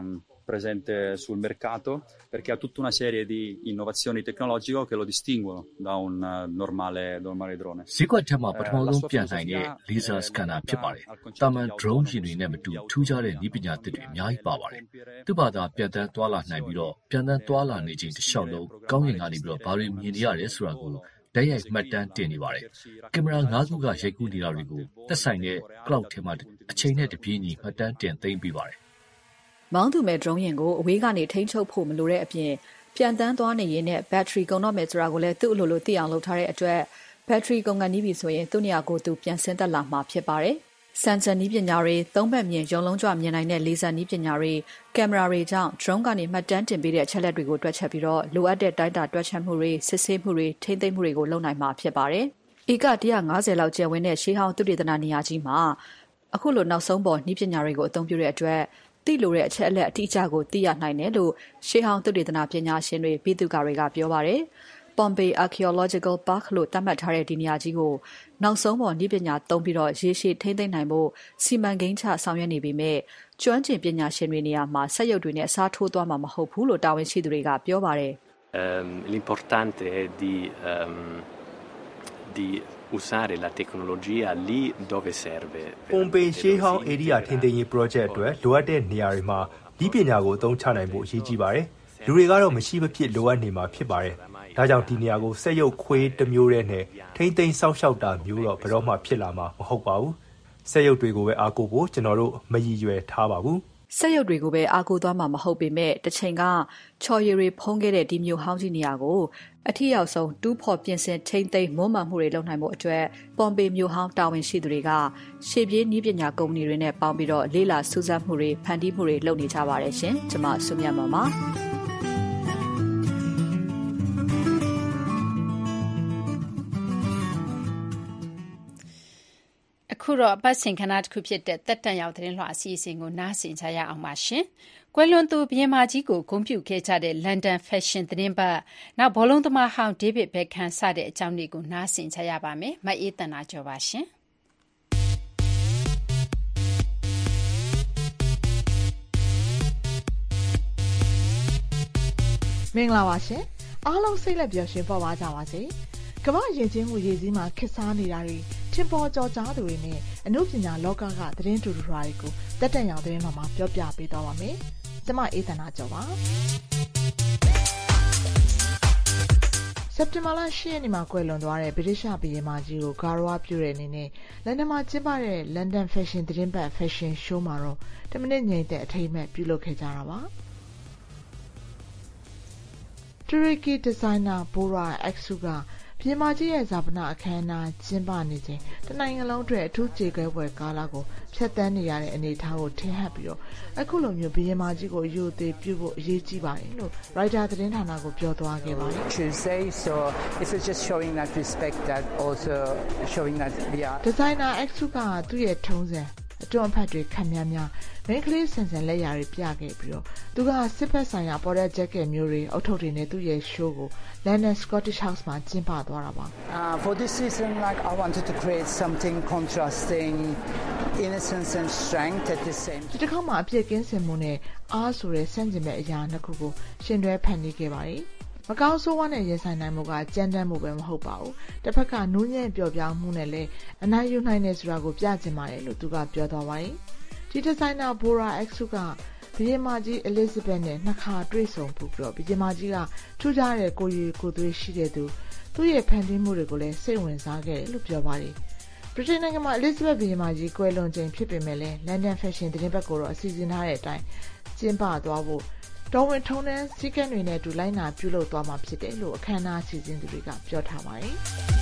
presente sul mercato perché ha tutta una serie di innovazioni tecnologiche che lo distinguono da un normale drone. ဈေးကွက်ထက်မှာပထမဆုံးပြန်နိုင်တဲ့ laser scanner ဖြစ်ပါတယ်။တာမန် drone ယာဉ်တွေနဲ့မတူထူးခြားတဲ့နည်းပညာသစ်တွေအများကြီးပါပါတယ်။သူ့ဘာသာပြန်တန်းသွားလာနိုင်ပြီးတော့ပြန်တန်းသွားလာနေချိန်တစ်လျှောက်လုံးကောင်းကင်ကနေပြီးတော့ဘာတွေမြင်နေရတယ်ဆိုတာကိုတိုက်ရိုက်မှတ်တမ်းတင်နေပါတယ်။ကင်မရာ9ခုကရိုက်ကူးနေတာတွေကိုသက်ဆိုင်တဲ့ cloud ထဲမှာအချိန်နဲ့တပြေးညီမှတ်တမ်းတင်သိမ်းပေးပါတယ်။မောင်းသူမဲ့ drone ယာဉ်ကိုအဝေးကနေထိန်းချုပ်ဖို့မလိုတဲ့အပြင်ပြန်တန်းသွားနေရင်နဲ့ဘက်ထရီကုန်တော့မယ်ဆိုတာကိုလည်းသူ့အလိုလိုသိအောင်လုပ်ထားတဲ့အတွက်ဘက်ထရီကုန်ကန်နီးပြီဆိုရင်သူ့နေရာကိုသူပြန်ဆင်းသက်လာမှာဖြစ်ပါတယ်။စန်ဆာနီးပညာတွေသုံးဘက်မြင်ရုံလုံးကြွမြင်နိုင်တဲ့လေဆာနီးပညာတွေကင်မရာတွေကြောင့် drone ကနေမှတ်တမ်းတင်ပေးတဲ့အချက်လက်တွေကိုတွက်ချက်ပြီးတော့လိုအပ်တဲ့တိုင်းတာတွက်ချက်မှုတွေစစ်ဆေးမှုတွေထိန်းသိမ်းမှုတွေကိုလုပ်နိုင်မှာဖြစ်ပါတယ်။ဧက150လောက်ကျယ်ဝန်းတဲ့ရှေးဟောင်းသုတေသနနေရာကြီးမှာအခုလိုနောက်ဆုံးပေါ်နီးပညာတွေကိုအသုံးပြုတဲ့အတွက်သိလိုတဲ့အချက်အလက်အတိအကျကိုသိရနိုင်တယ်လို့ရှေးဟောင်းသုတေသနပညာရှင်တွေပြည်သူ့ကာတွေကပြောပါတယ်။ Pompey Archaeological Park လို့သတ်မှတ်ထားတဲ့ဒီနေရာကြီးကိုနောက်ဆုံးပေါ်နည်းပညာသုံးပြီးတော့ရေရှည်ထိန်းသိမ်းနိုင်ဖို့စီမံကိန်းချဆောင်ရွက်နေပေမဲ့ကျွမ်းကျင်ပညာရှင်တွေနေရာမှာစက်ရုပ်တွေနဲ့အစားထိုးသွားမှာမဟုတ်ဘူးလို့တာဝန်ရှိသူတွေကပြောပါတယ်။ L'importante è di usare la tecnologia lì dove serve. Pompey ရှေးဟောင်း area ထိန်းသိမ်းရေး project အတွက်လိုအပ်တဲ့နေရာတွေမှာနည်းပညာကိုအသုံးချနိုင်ဖို့အရေးကြီးပါတယ်။လူတွေကတော့မရှိမဖြစ်လိုအပ်နေမှာဖြစ်ပါတယ်။ဒါကြောင့်ဒီနေရာကိုစက်ရုပ်ခွေးတစ်မျိုးတည်းနဲ့ထိန်းသိမ်းစောင့်ရှောက်တာမျိုးတော့ဘယ်တော့မှဖြစ်လာမှာမဟုတ်ပါဘူး။စက်ရုပ်တွေကိုပဲအားကိုးဖို့ကျွန်တော်တို့မရည်ရွယ်ထားပါဘူး။စက်ရုပ်တွေကိုပဲအားကိုးသွားမှာမဟုတ်ပေမဲ့တစ်ချိန်ကချော်ရည်တွေဖုံးခဲ့တဲ့ဒီမျိုးဟောင်းကြီးနေရာကိုအထီရောက်ဆုံးတူးဖော်ပြင်ဆင်ထိန်းသိမ်းမွမ်းမံမှုတွေလုပ်နိုင်ဖို့အတွက်ပွန်ပေမျိုးဟောင်းတာဝန်ရှိသူတွေကရှေ့ပြေးနည်းပညာကုမ္ပဏီတွေနဲ့ပေါင်းပြီးတော့လေ့လာစူးစမ်းမှုတွေဖန်တီးမှုတွေလုပ်နေကြပါတယ်ရှင်။ကျွန်မဆုမြတ်မောင်ပါအခုတော့အပတ်စဉ်ခဏတစ်ခုဖြစ်တဲ့တက်တန်ရောက်သတင်းလွှာအစီအစဉ်ကိုနားဆင်ကြရအောင်ပါရှင်။ကွယ်လွန်သူဘုရင်မကြီးကိုဂုဏ်ပြုခဲ့ကြတဲ့ London Fashion သတင်းပတ်နောက်ဘောလုံးသမားဟောင်း David Beckham စတဲ့အကြောင်းတွေကိုနားဆင်ကြရပါမယ်။မအေးတန်နာကျော်ပါရှင်။မင်္ဂလာပါရှင်။အားလုံးစိတ်လက်ပျော်ရွှင်ပေါ်ပါကြပါစေ။ကမ္ဘာယဉ်ကျေးမှုရည်စည်းမှာခေတ်စားနေတာတွေထင်ပေါ်ကျော်ကြားသူတွေနဲ့အမှုပညာလောကကသတင်းတူတူတွေကိုတက်တန်ရောင်သတင်းမှာပြောပြပေးသွားပါမယ်။ကျွန်မအေးသနာကျော်ပါ။စက်တင်ဘာလ10ရက်နေ့မှာကွယ်လွန်သွားတဲ့ဗြိတိရှဘုရင်မကြီးကိုဂါရဝပြုတဲ့အနေနဲ့လန်ဒန်မှာကျင်းပတဲ့ London Fashion သတင်းပတ် Fashion Show မှာတော့တမိနစ်ငြိမ်သက်အထိမ်းအမှတ်ပြုလုပ်ခဲ့ကြတာပါ။ Turkey designer Bora Aksu ကပြည်မကြီးရဲ့ဇာပနာအခမ်းအနားကျင်းပနေချိန်တနိုင်ငံလုံးအတွက်အထူးကြေကွဲပွဲကာလကိုဖြတ်သန်းနေရတဲ့အနေအထားကိုထင်ဟပ်ပြီးတော့အခုလိုမျိုးပြည်မကြီးကိုယူသေးပြုဖို့အရေးကြီးပါတယ်လို့ Writer သတင်းဌာနကိုပြောသွားခဲ့ပါတယ် Tuesday so it's just showing that respect that also showing that we are Designer Aksu ကသူ့ရဲ့ထုံးစံအတွန်းအဖတ်တွေခံများများမိန်းကလေးဆန်ဆန်လက်ရာတွေပြခဲ့ပြီးတော့သူကစစ်ဖက်ဆိုင်ရာပေါ်တဲ့ဂျက်ကက်မျိုးတွေအုတ်ထုပ်တွေနဲ့သူ့ရဲ့ show ကို London Scottish House မှာကျင်းပသွားတာပါ For this season like I wanted to create something contrasting innocence and strength at the same ဒီတစ်ခါမှအပြည့်ကင်းစင်မှုနဲ့အားဆိုတဲ့ဆန့်ကျင်ဘက်အရာနှစ်ခုကိုရှင်တွဲဖန်တီးခဲ့ပါတယ်မကောင်းဆိုးဝါးနဲ့ရင်ဆိုင်နိုင်မှုကကြမ်းတမ်းမှုပဲမဟုတ်ပါဘူးတစ်ဖက်ကနူးညံ့ပျော်ပြောင်းမှုနဲ့လည်းအနိုင်ယူနိုင်တယ်ဆိုတာကိုပြချင်ပါတယ်လို့သူကပြောသွားပါတယ်ဒီဒီဇိုင်နာ Bora Aksu ကဘုရင်မကြီး Elizabeth နဲ့နှစ်ခါတွေ့ဆုံပြီးတော့ဘုရင်မကြီးကထူးခြားတဲ့ကိုယ်ရည်ကိုယ်သွေးရှိတဲ့သူရဲ့ဖန်တီးမှုတွေကိုလည်းစိတ်ဝင်စားခဲ့တယ်လို့ပြောပါတယ်ဗြိတိန်နိုင်ငံမှာ Elizabeth ဘုရင်မကြီးကွယ်လွန်ချိန်ဖြစ်ပေမဲ့လည်း London Fashion သတင်းပတ်ကိုတော့အစီအစဉ်ထားတဲ့အတိုင်းကျင်းပသွားဖို့တော်ဝင်ထုံးတမ်းစည်းကမ်းတွေနဲ့အတူလိုက်နာပြုလုပ်သွားမှာဖြစ်တယ်လို့အခမ်းအနားစီစဉ်သူတွေကပြောထားပါတယ်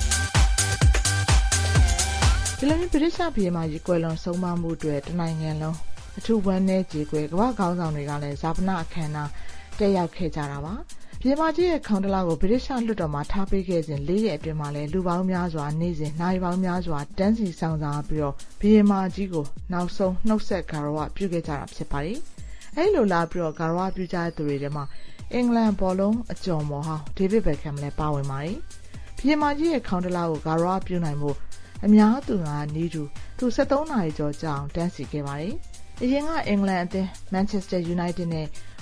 ဒီလိုမျိုးဗြိတိရှဘုရင်မကြီးကွယ်လွန်ဆုံးမမှုတွေတနိုင်ငံလုံးအထူးဝမ်းနည်းကြေကွယ်ကမ္ဘာခေါင်းဆောင်တွေကလည်းဇာပနာအခမ်းအနားတက်ရောက်ခဲ့ကြတာပါဘုရင်မကြီးရဲ့ခေါင်းတလားကိုဗြိတိရှလွှတ်တော်မှာထားပေးခဲ့စဉ်၄ရက်အတွင်းမှာလည်းလူပေါင်းများစွာနေ့စဉ်နိုင်ပေါင်းများစွာတန်းစီဆောင်စားပြီးတော့ဘုရင်မကြီးကိုနောက်ဆုံးနှုတ်ဆက်ဂါရဝပြုခဲ့ကြတာဖြစ်ပါတယ်အဲ့လိုလာပြီးတော့ဂါရဝပြုကြတဲ့သူတွေထဲမှာအင်္ဂလန်ဘောလုံးအကျော်မော်ဟောင်း David Beckham လည်းပါဝင်ပါတယ်ဘုရင်မကြီးရဲ့ခေါင်းတလားကိုဂါရဝပြုနိုင်ဖို့အများသူကနေသူ73နာရီကျော်ကြာအောင်တန်းစီခဲ့ပါတယ်အရင်ကအင်္ဂလန်အသင်း Manchester United နဲ့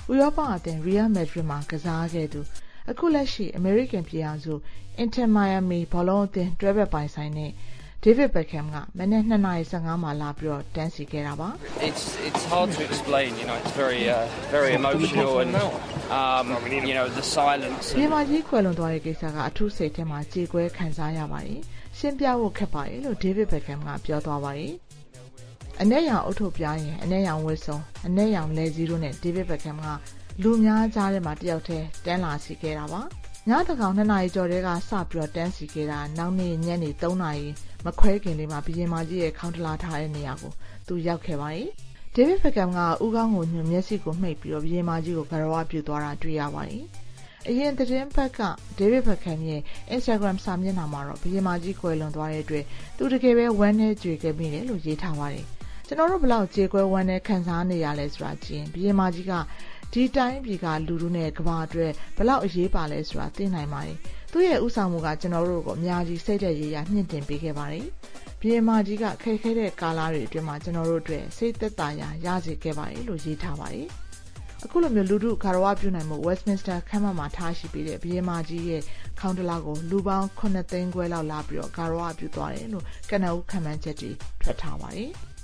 ဥရောပအသင်း Real Madrid မှာကစားခဲ့သူအခုလက်ရှိ American ပြည်ထောင်စု Inter Miami ဘောလုံးအသင်းတွဲဘက်ပိုင်ဆိုင်တဲ့ David Beckham ကမနက်2:15မှာလာပြီးတော့တန်းစီခဲ့တာပါ It's hard to explain, it's very emotional and the silence. ဒီမှာကြီးခွဲလွန်သွားတဲ့ကိစ္စကအထူးစိတ်ထဲမှာကြေကွဲခံစားရပါတယ်ရှင်းပြဖို့ခက်ပါတယ်လို့ David Beckham ကပြောသွားပါတယ်အနက်ရောင်အုတ်ထုတ်ပြားရင်အနက်ရောင်ဝတ်စုံအနက်ရောင်လဲကြီးတို့နဲ့ David Beckham ကလူများကြားထဲမှာတယောက်တည်းတန်းလာစီခဲ့တာပါညတကောင်2နာရီကျော်တည်းကစပြီးတော့တန်းစီခဲ့တာနောက်နေ့ညနေ3နာရီမခွဲခင်လေးမှာဘီရင်မကြီးရဲ့ခေါင်းတလားထားတဲ့နေရာကိုသူရောက်ခဲ့ပါတယ် David Beckham ကဦးခေါင်းကိုညှို့မျက်စိကိုမှိတ်ပြီးတော့ဘီရင်မကြီးကိုဂရဝပြုသွားတာတွေ့ရပါတယ်အရင်သတင်းပတ်က David Beckham ရဲ့ Instagram စာမျက်နှာမှာတော့ဘီရင်မကြီးကွယ်လွန်သွားတဲ့အတွက်သူတကယ်ပဲဝမ်းနည်းကြွေခဲ့မိတယ်လို့ရေးထားပါတယ်ကျွန်တော်တို့ဘလောက်ကြေကွဲဝမ်းနည်းခံစားနေရလဲဆိုတာကြည့်ရင်ဘီရင်မကြီးကဒီတိုင်းပြည်ကလူလူနဲ့ကဘာအတွက်ဘလောက်အရေးပါလဲဆိုတာသိနိုင်ပါတယ်သူ့ရဲ့ဥဆောင်မှုကကျွန်တော်တို့ကိုအများကြီးစိတ်သက်ရေးရမြင့်တင်ပေးခဲ့ပါတယ်ဘီရင်မကြီးကခဲခဲတဲ့ကာလာတွေအတွင်းမှာကျွန်တော်တို့အတွက်စိတ်သက်သာရာရစေခဲ့ပါတယ်လို့ရေးထားပါတယ်အခုလိုမျိုးလူထုခါရဝပြုနိုင်မှု Westminster ခမ်းမမှာထားရှိပြီးတဲ့ဘီရင်မကြီးရဲ့ခေါင်းတလားကိုလူပေါင်း9သိန်းခွဲလောက်လာပြီးတော့ခါရဝပြုသွားတယ်လို့ကနဦးခန့်မှန်းချက်တွေထွက်ထားပါတယ်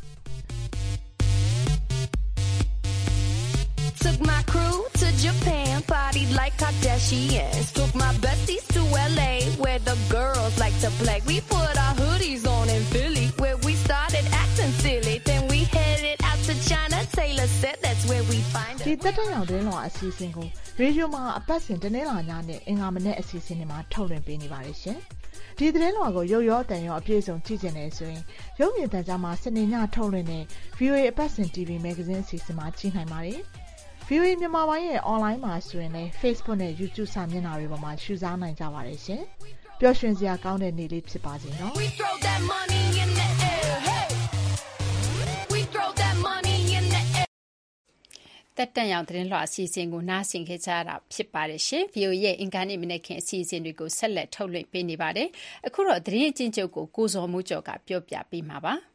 Took my crew to Japan, partied like Kardashians. Took my besties to LA, where the girls like to play. We put our hoodies on in Philly, where we started acting silly. Then we headed out to China. Taylor said that's where we find her. ဒီတက်တဲ့ရောက်တဲ့လောအစီအစဉ်ကိုရေဒီယိုမှာအပတ်စဉ်တနင်္လာညနဲ့အင်္ဂါမနေ့အစီအစဉ်တွေမှာထုတ်လွှင့်ပေးနေပါတယ်ရှင်။ဒီသတင်းလွှာကိုရုပ်ရောတန်ရောအပြည့်အစုံကြည့်ကြနေဆိုရင်ရုပ်မြင်သံကြားမှာစနေညထုတ်လွှင့်တဲ့ VOA အပတ်စဉ် TV Magazine အစီအစဉ်မှာကြည့်နိုင်ပါတယ်။ VOA မြန်မာပိုင်းရဲ့ online မှာဆိုရင်လည်း Facebook နဲ့ YouTube စာမျက်နှာတွေပေါ်မှာရှုစားနိုင်ကြပါတယ်ရှင်။ပျော်ရွှင်စရာကောင်းတဲ့နေ့လေးဖြစ်ပါစေနော်။ We throw that money in the air. Hey. We throw that money in the air. တက်တန်ရောင်သတင်းလွှာအစီအစဉ်ကိုနားဆင်ခဲ့ကြရတာဖြစ်ပါတယ်ရှင်။ VOA ရဲ့အင်္ဂါနေ့မနေ့ခင်အစီအစဉ်တွေကိုဆက်လက်ထုတ်လွှင့်ပေးနေပါတယ်။အခုတော့သတင်းအကျဉ်းချုပ်ကိုကိုဇော်မိုးကျော်ကပြောပြပေးမှာပါ။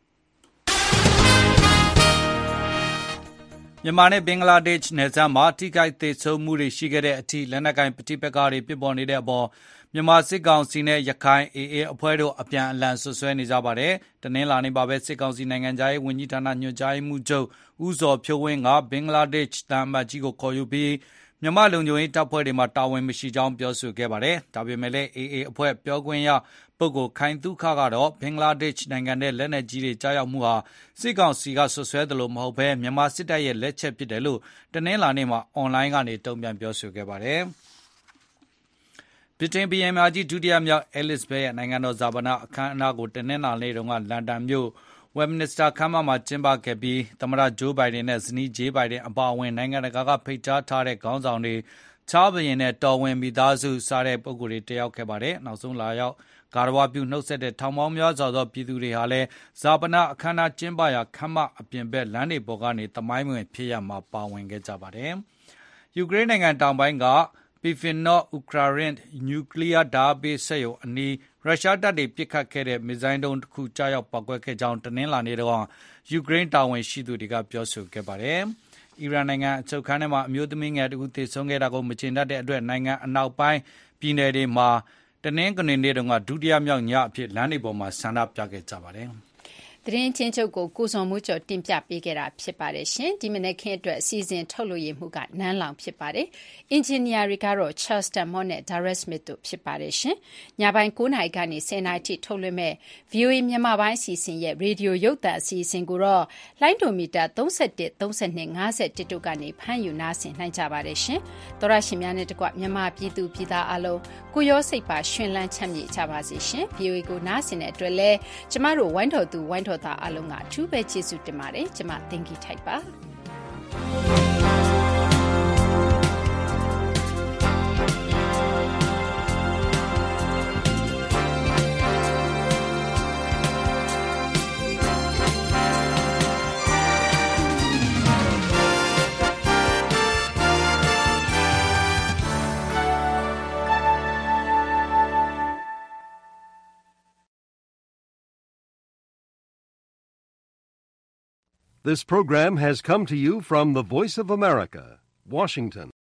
မြန်မာနဲ့ဘင်္ဂလားဒေ့ရှ်နယ်စပ်မှာထိခိုက်သေဆုံးမှုတွေရှိခဲ့တဲ့အထိလက်နက်ကိုင်ပဋိပက္ခတွေဖြစ်ပေါ်နေတဲ့အပေါ်မြန်မာစစ်ကောင်စီနဲ့ရခိုင် AA အဖွဲ့တို့အပြန်အလှန်ဆွဆွဲနေကြပါတယ်။တနင်္လာနေ့မှာပဲစစ်ကောင်စီနိုင်ငံသားရေးဝန်ကြီးဌာနညွှန်ကြားရေးမှူးချုပ်ဦးဇော်ဖြိုးဝင်းကဘင်္ဂလားဒေ့ရှ်တန်အမတ်ကြီးကိုခေါ်ယူပြီးမြန်မာလုံခြုံရေးတပ်ဖွဲ့တွေမှာတာဝန်မရှိကြောင်းပြောဆိုခဲ့ပါတယ်။ဒါပေမဲ့လည်း AA အဖွဲ့ပြောခွင့်ရပုဂ္ဂိုလ်ခိုင်သုခကတော့ဘင်္ဂလားဒေ့ရှ်နိုင်ငံတဲ့လက်နက်ကြီးတွေကြားရောက်မှုဟာစစ်ကောင်စီကဆွဆွဲတယ်လို့မဟုတ်ဘဲမြန်မာစစ်တပ်ရဲ့လက်ချက်ဖြစ်တယ်လို့တနင်္လာနေ့မှာအွန်လိုင်းကနေတုံ့ပြန်ပြောဆိုခဲ့ပါတယ်။ဗြိတိန်ဘုရင်မကြီးဒုတိယမြောက်အဲလစ်ဘက်ရဲ့နိုင်ငံတော်ဈာပနအခမ်းအနားကိုတနင်္လာနေ့တုန်းကလန်ဒန်မြို့Westminster ခမ်းမမှာကျင်းပခဲ့ပြီးသမ္မတဂျိုးဘိုင်ဒန်နဲ့ဇနီးဂျေးဘိုင်ဒန်အပါအဝင်နိုင်ငံတကာကဖိတ်ကြားထားတဲ့ခေါင်းဆောင်တွေချားဘုရင်နဲ့တော်ဝင်မိသားစုစားတဲ့ပုဂ္ဂိုလ်တွေတက်ရောက်ခဲ့ပါတယ်။နောက်ဆုံးလာရောက်ဂါရဝပြုနှုတ်ဆက်တဲ့ထောင်ပေါင်းများစွာသောပြည်သူတွေဟာလည်းဈာပနအခမ်းအနားကျင်းပရာခမ်းမအပြင်ဘက်လမ်းတွေပေါ်ကနေသမိုင်းဝင်ဖြစ်ရမှာပါဝင်ခဲ့ကြပါတယ်။ယူကရိန်းနိုင်ငံတောင်ပိုင်းကPivno-Ukraine နျူကလ িয়ার ဓာတ်ပေးစက်ရုံအနီးရုရှားတပ်တွေပစ်ခတ်ခဲ့တဲ့မစ်ဇိုင်းဒုံးတစ်ခုကြားရောက်ပေါက်ကွဲခဲ့ကြောင်းတနင်္လာနေ့တုန်းကယူကရိန်းတာဝန်ရှိသူတွေကပြောဆိုခဲ့ပါတယ်။အီရန်နိုင်ငံအချုပ်ခန်းထဲမှာအမျိုးသမီးငယ်တစ်ဦးသေဆုံးခဲ့တာကိုမကျေနပ်တဲ့အတွက်နိုင်ငံအနောက်ပိုင်းပြည်နယ်တွေမှာတနင်္ဂနွေနေ့တုန်းကဒုတိယမြောက်ညအဖြစ်လမ်းတွေပေါ်မှာဆန္ဒပြခဲ့ကြပါတယ်။သတင်းချင်းချုပ်ကိုကိုစုံမှုကျော်တင်ပြပေးခဲ့တာဖြစ်ပါတယ်ရှင်ဒီမနေ့ခင်းအတွက်အစီအစဉ်ထုတ်လို့ရမှုကနန်းလောင်ဖြစ်ပါတယ်အင်ဂျင်နီယာတွေကတော့ Charleston Moore နဲ့ Darrell Smith တို့ဖြစ်ပါတယ်ရှင်ညပိုင်း9နာရီကနေ10နာရီထိထုတ်လွှင့်မဲ့ VOA မြန်မာပိုင်းအစီအစဉ်ရဲ့ရေဒီယိုရုပ်သံအစီအစဉ်ကိုတော့လိုင်းဒိုမီတာ31 32 51တို့ကနေဖမ်းယူနားဆင်နိုင်ကြပါတယ်ရှင်သောရရှင်များနဲ့တကွမြန်မာပြည်သူပြည်သားအလုံးကိုရောစိတ်ပါရှင်လန်းချမ်းမြေ့ကြပါစေရှင် VOA ကိုနားဆင်တဲ့အတွက်လဲကျမတို့ဝိုင်းတော်သူဝိုင်းတော်သားအလုံးကအထူးပဲကျေးဇူးတင်ပါတယ်ကျမသင်္ကီထိုက်ပါ This program has come to you from the Voice of America, Washington.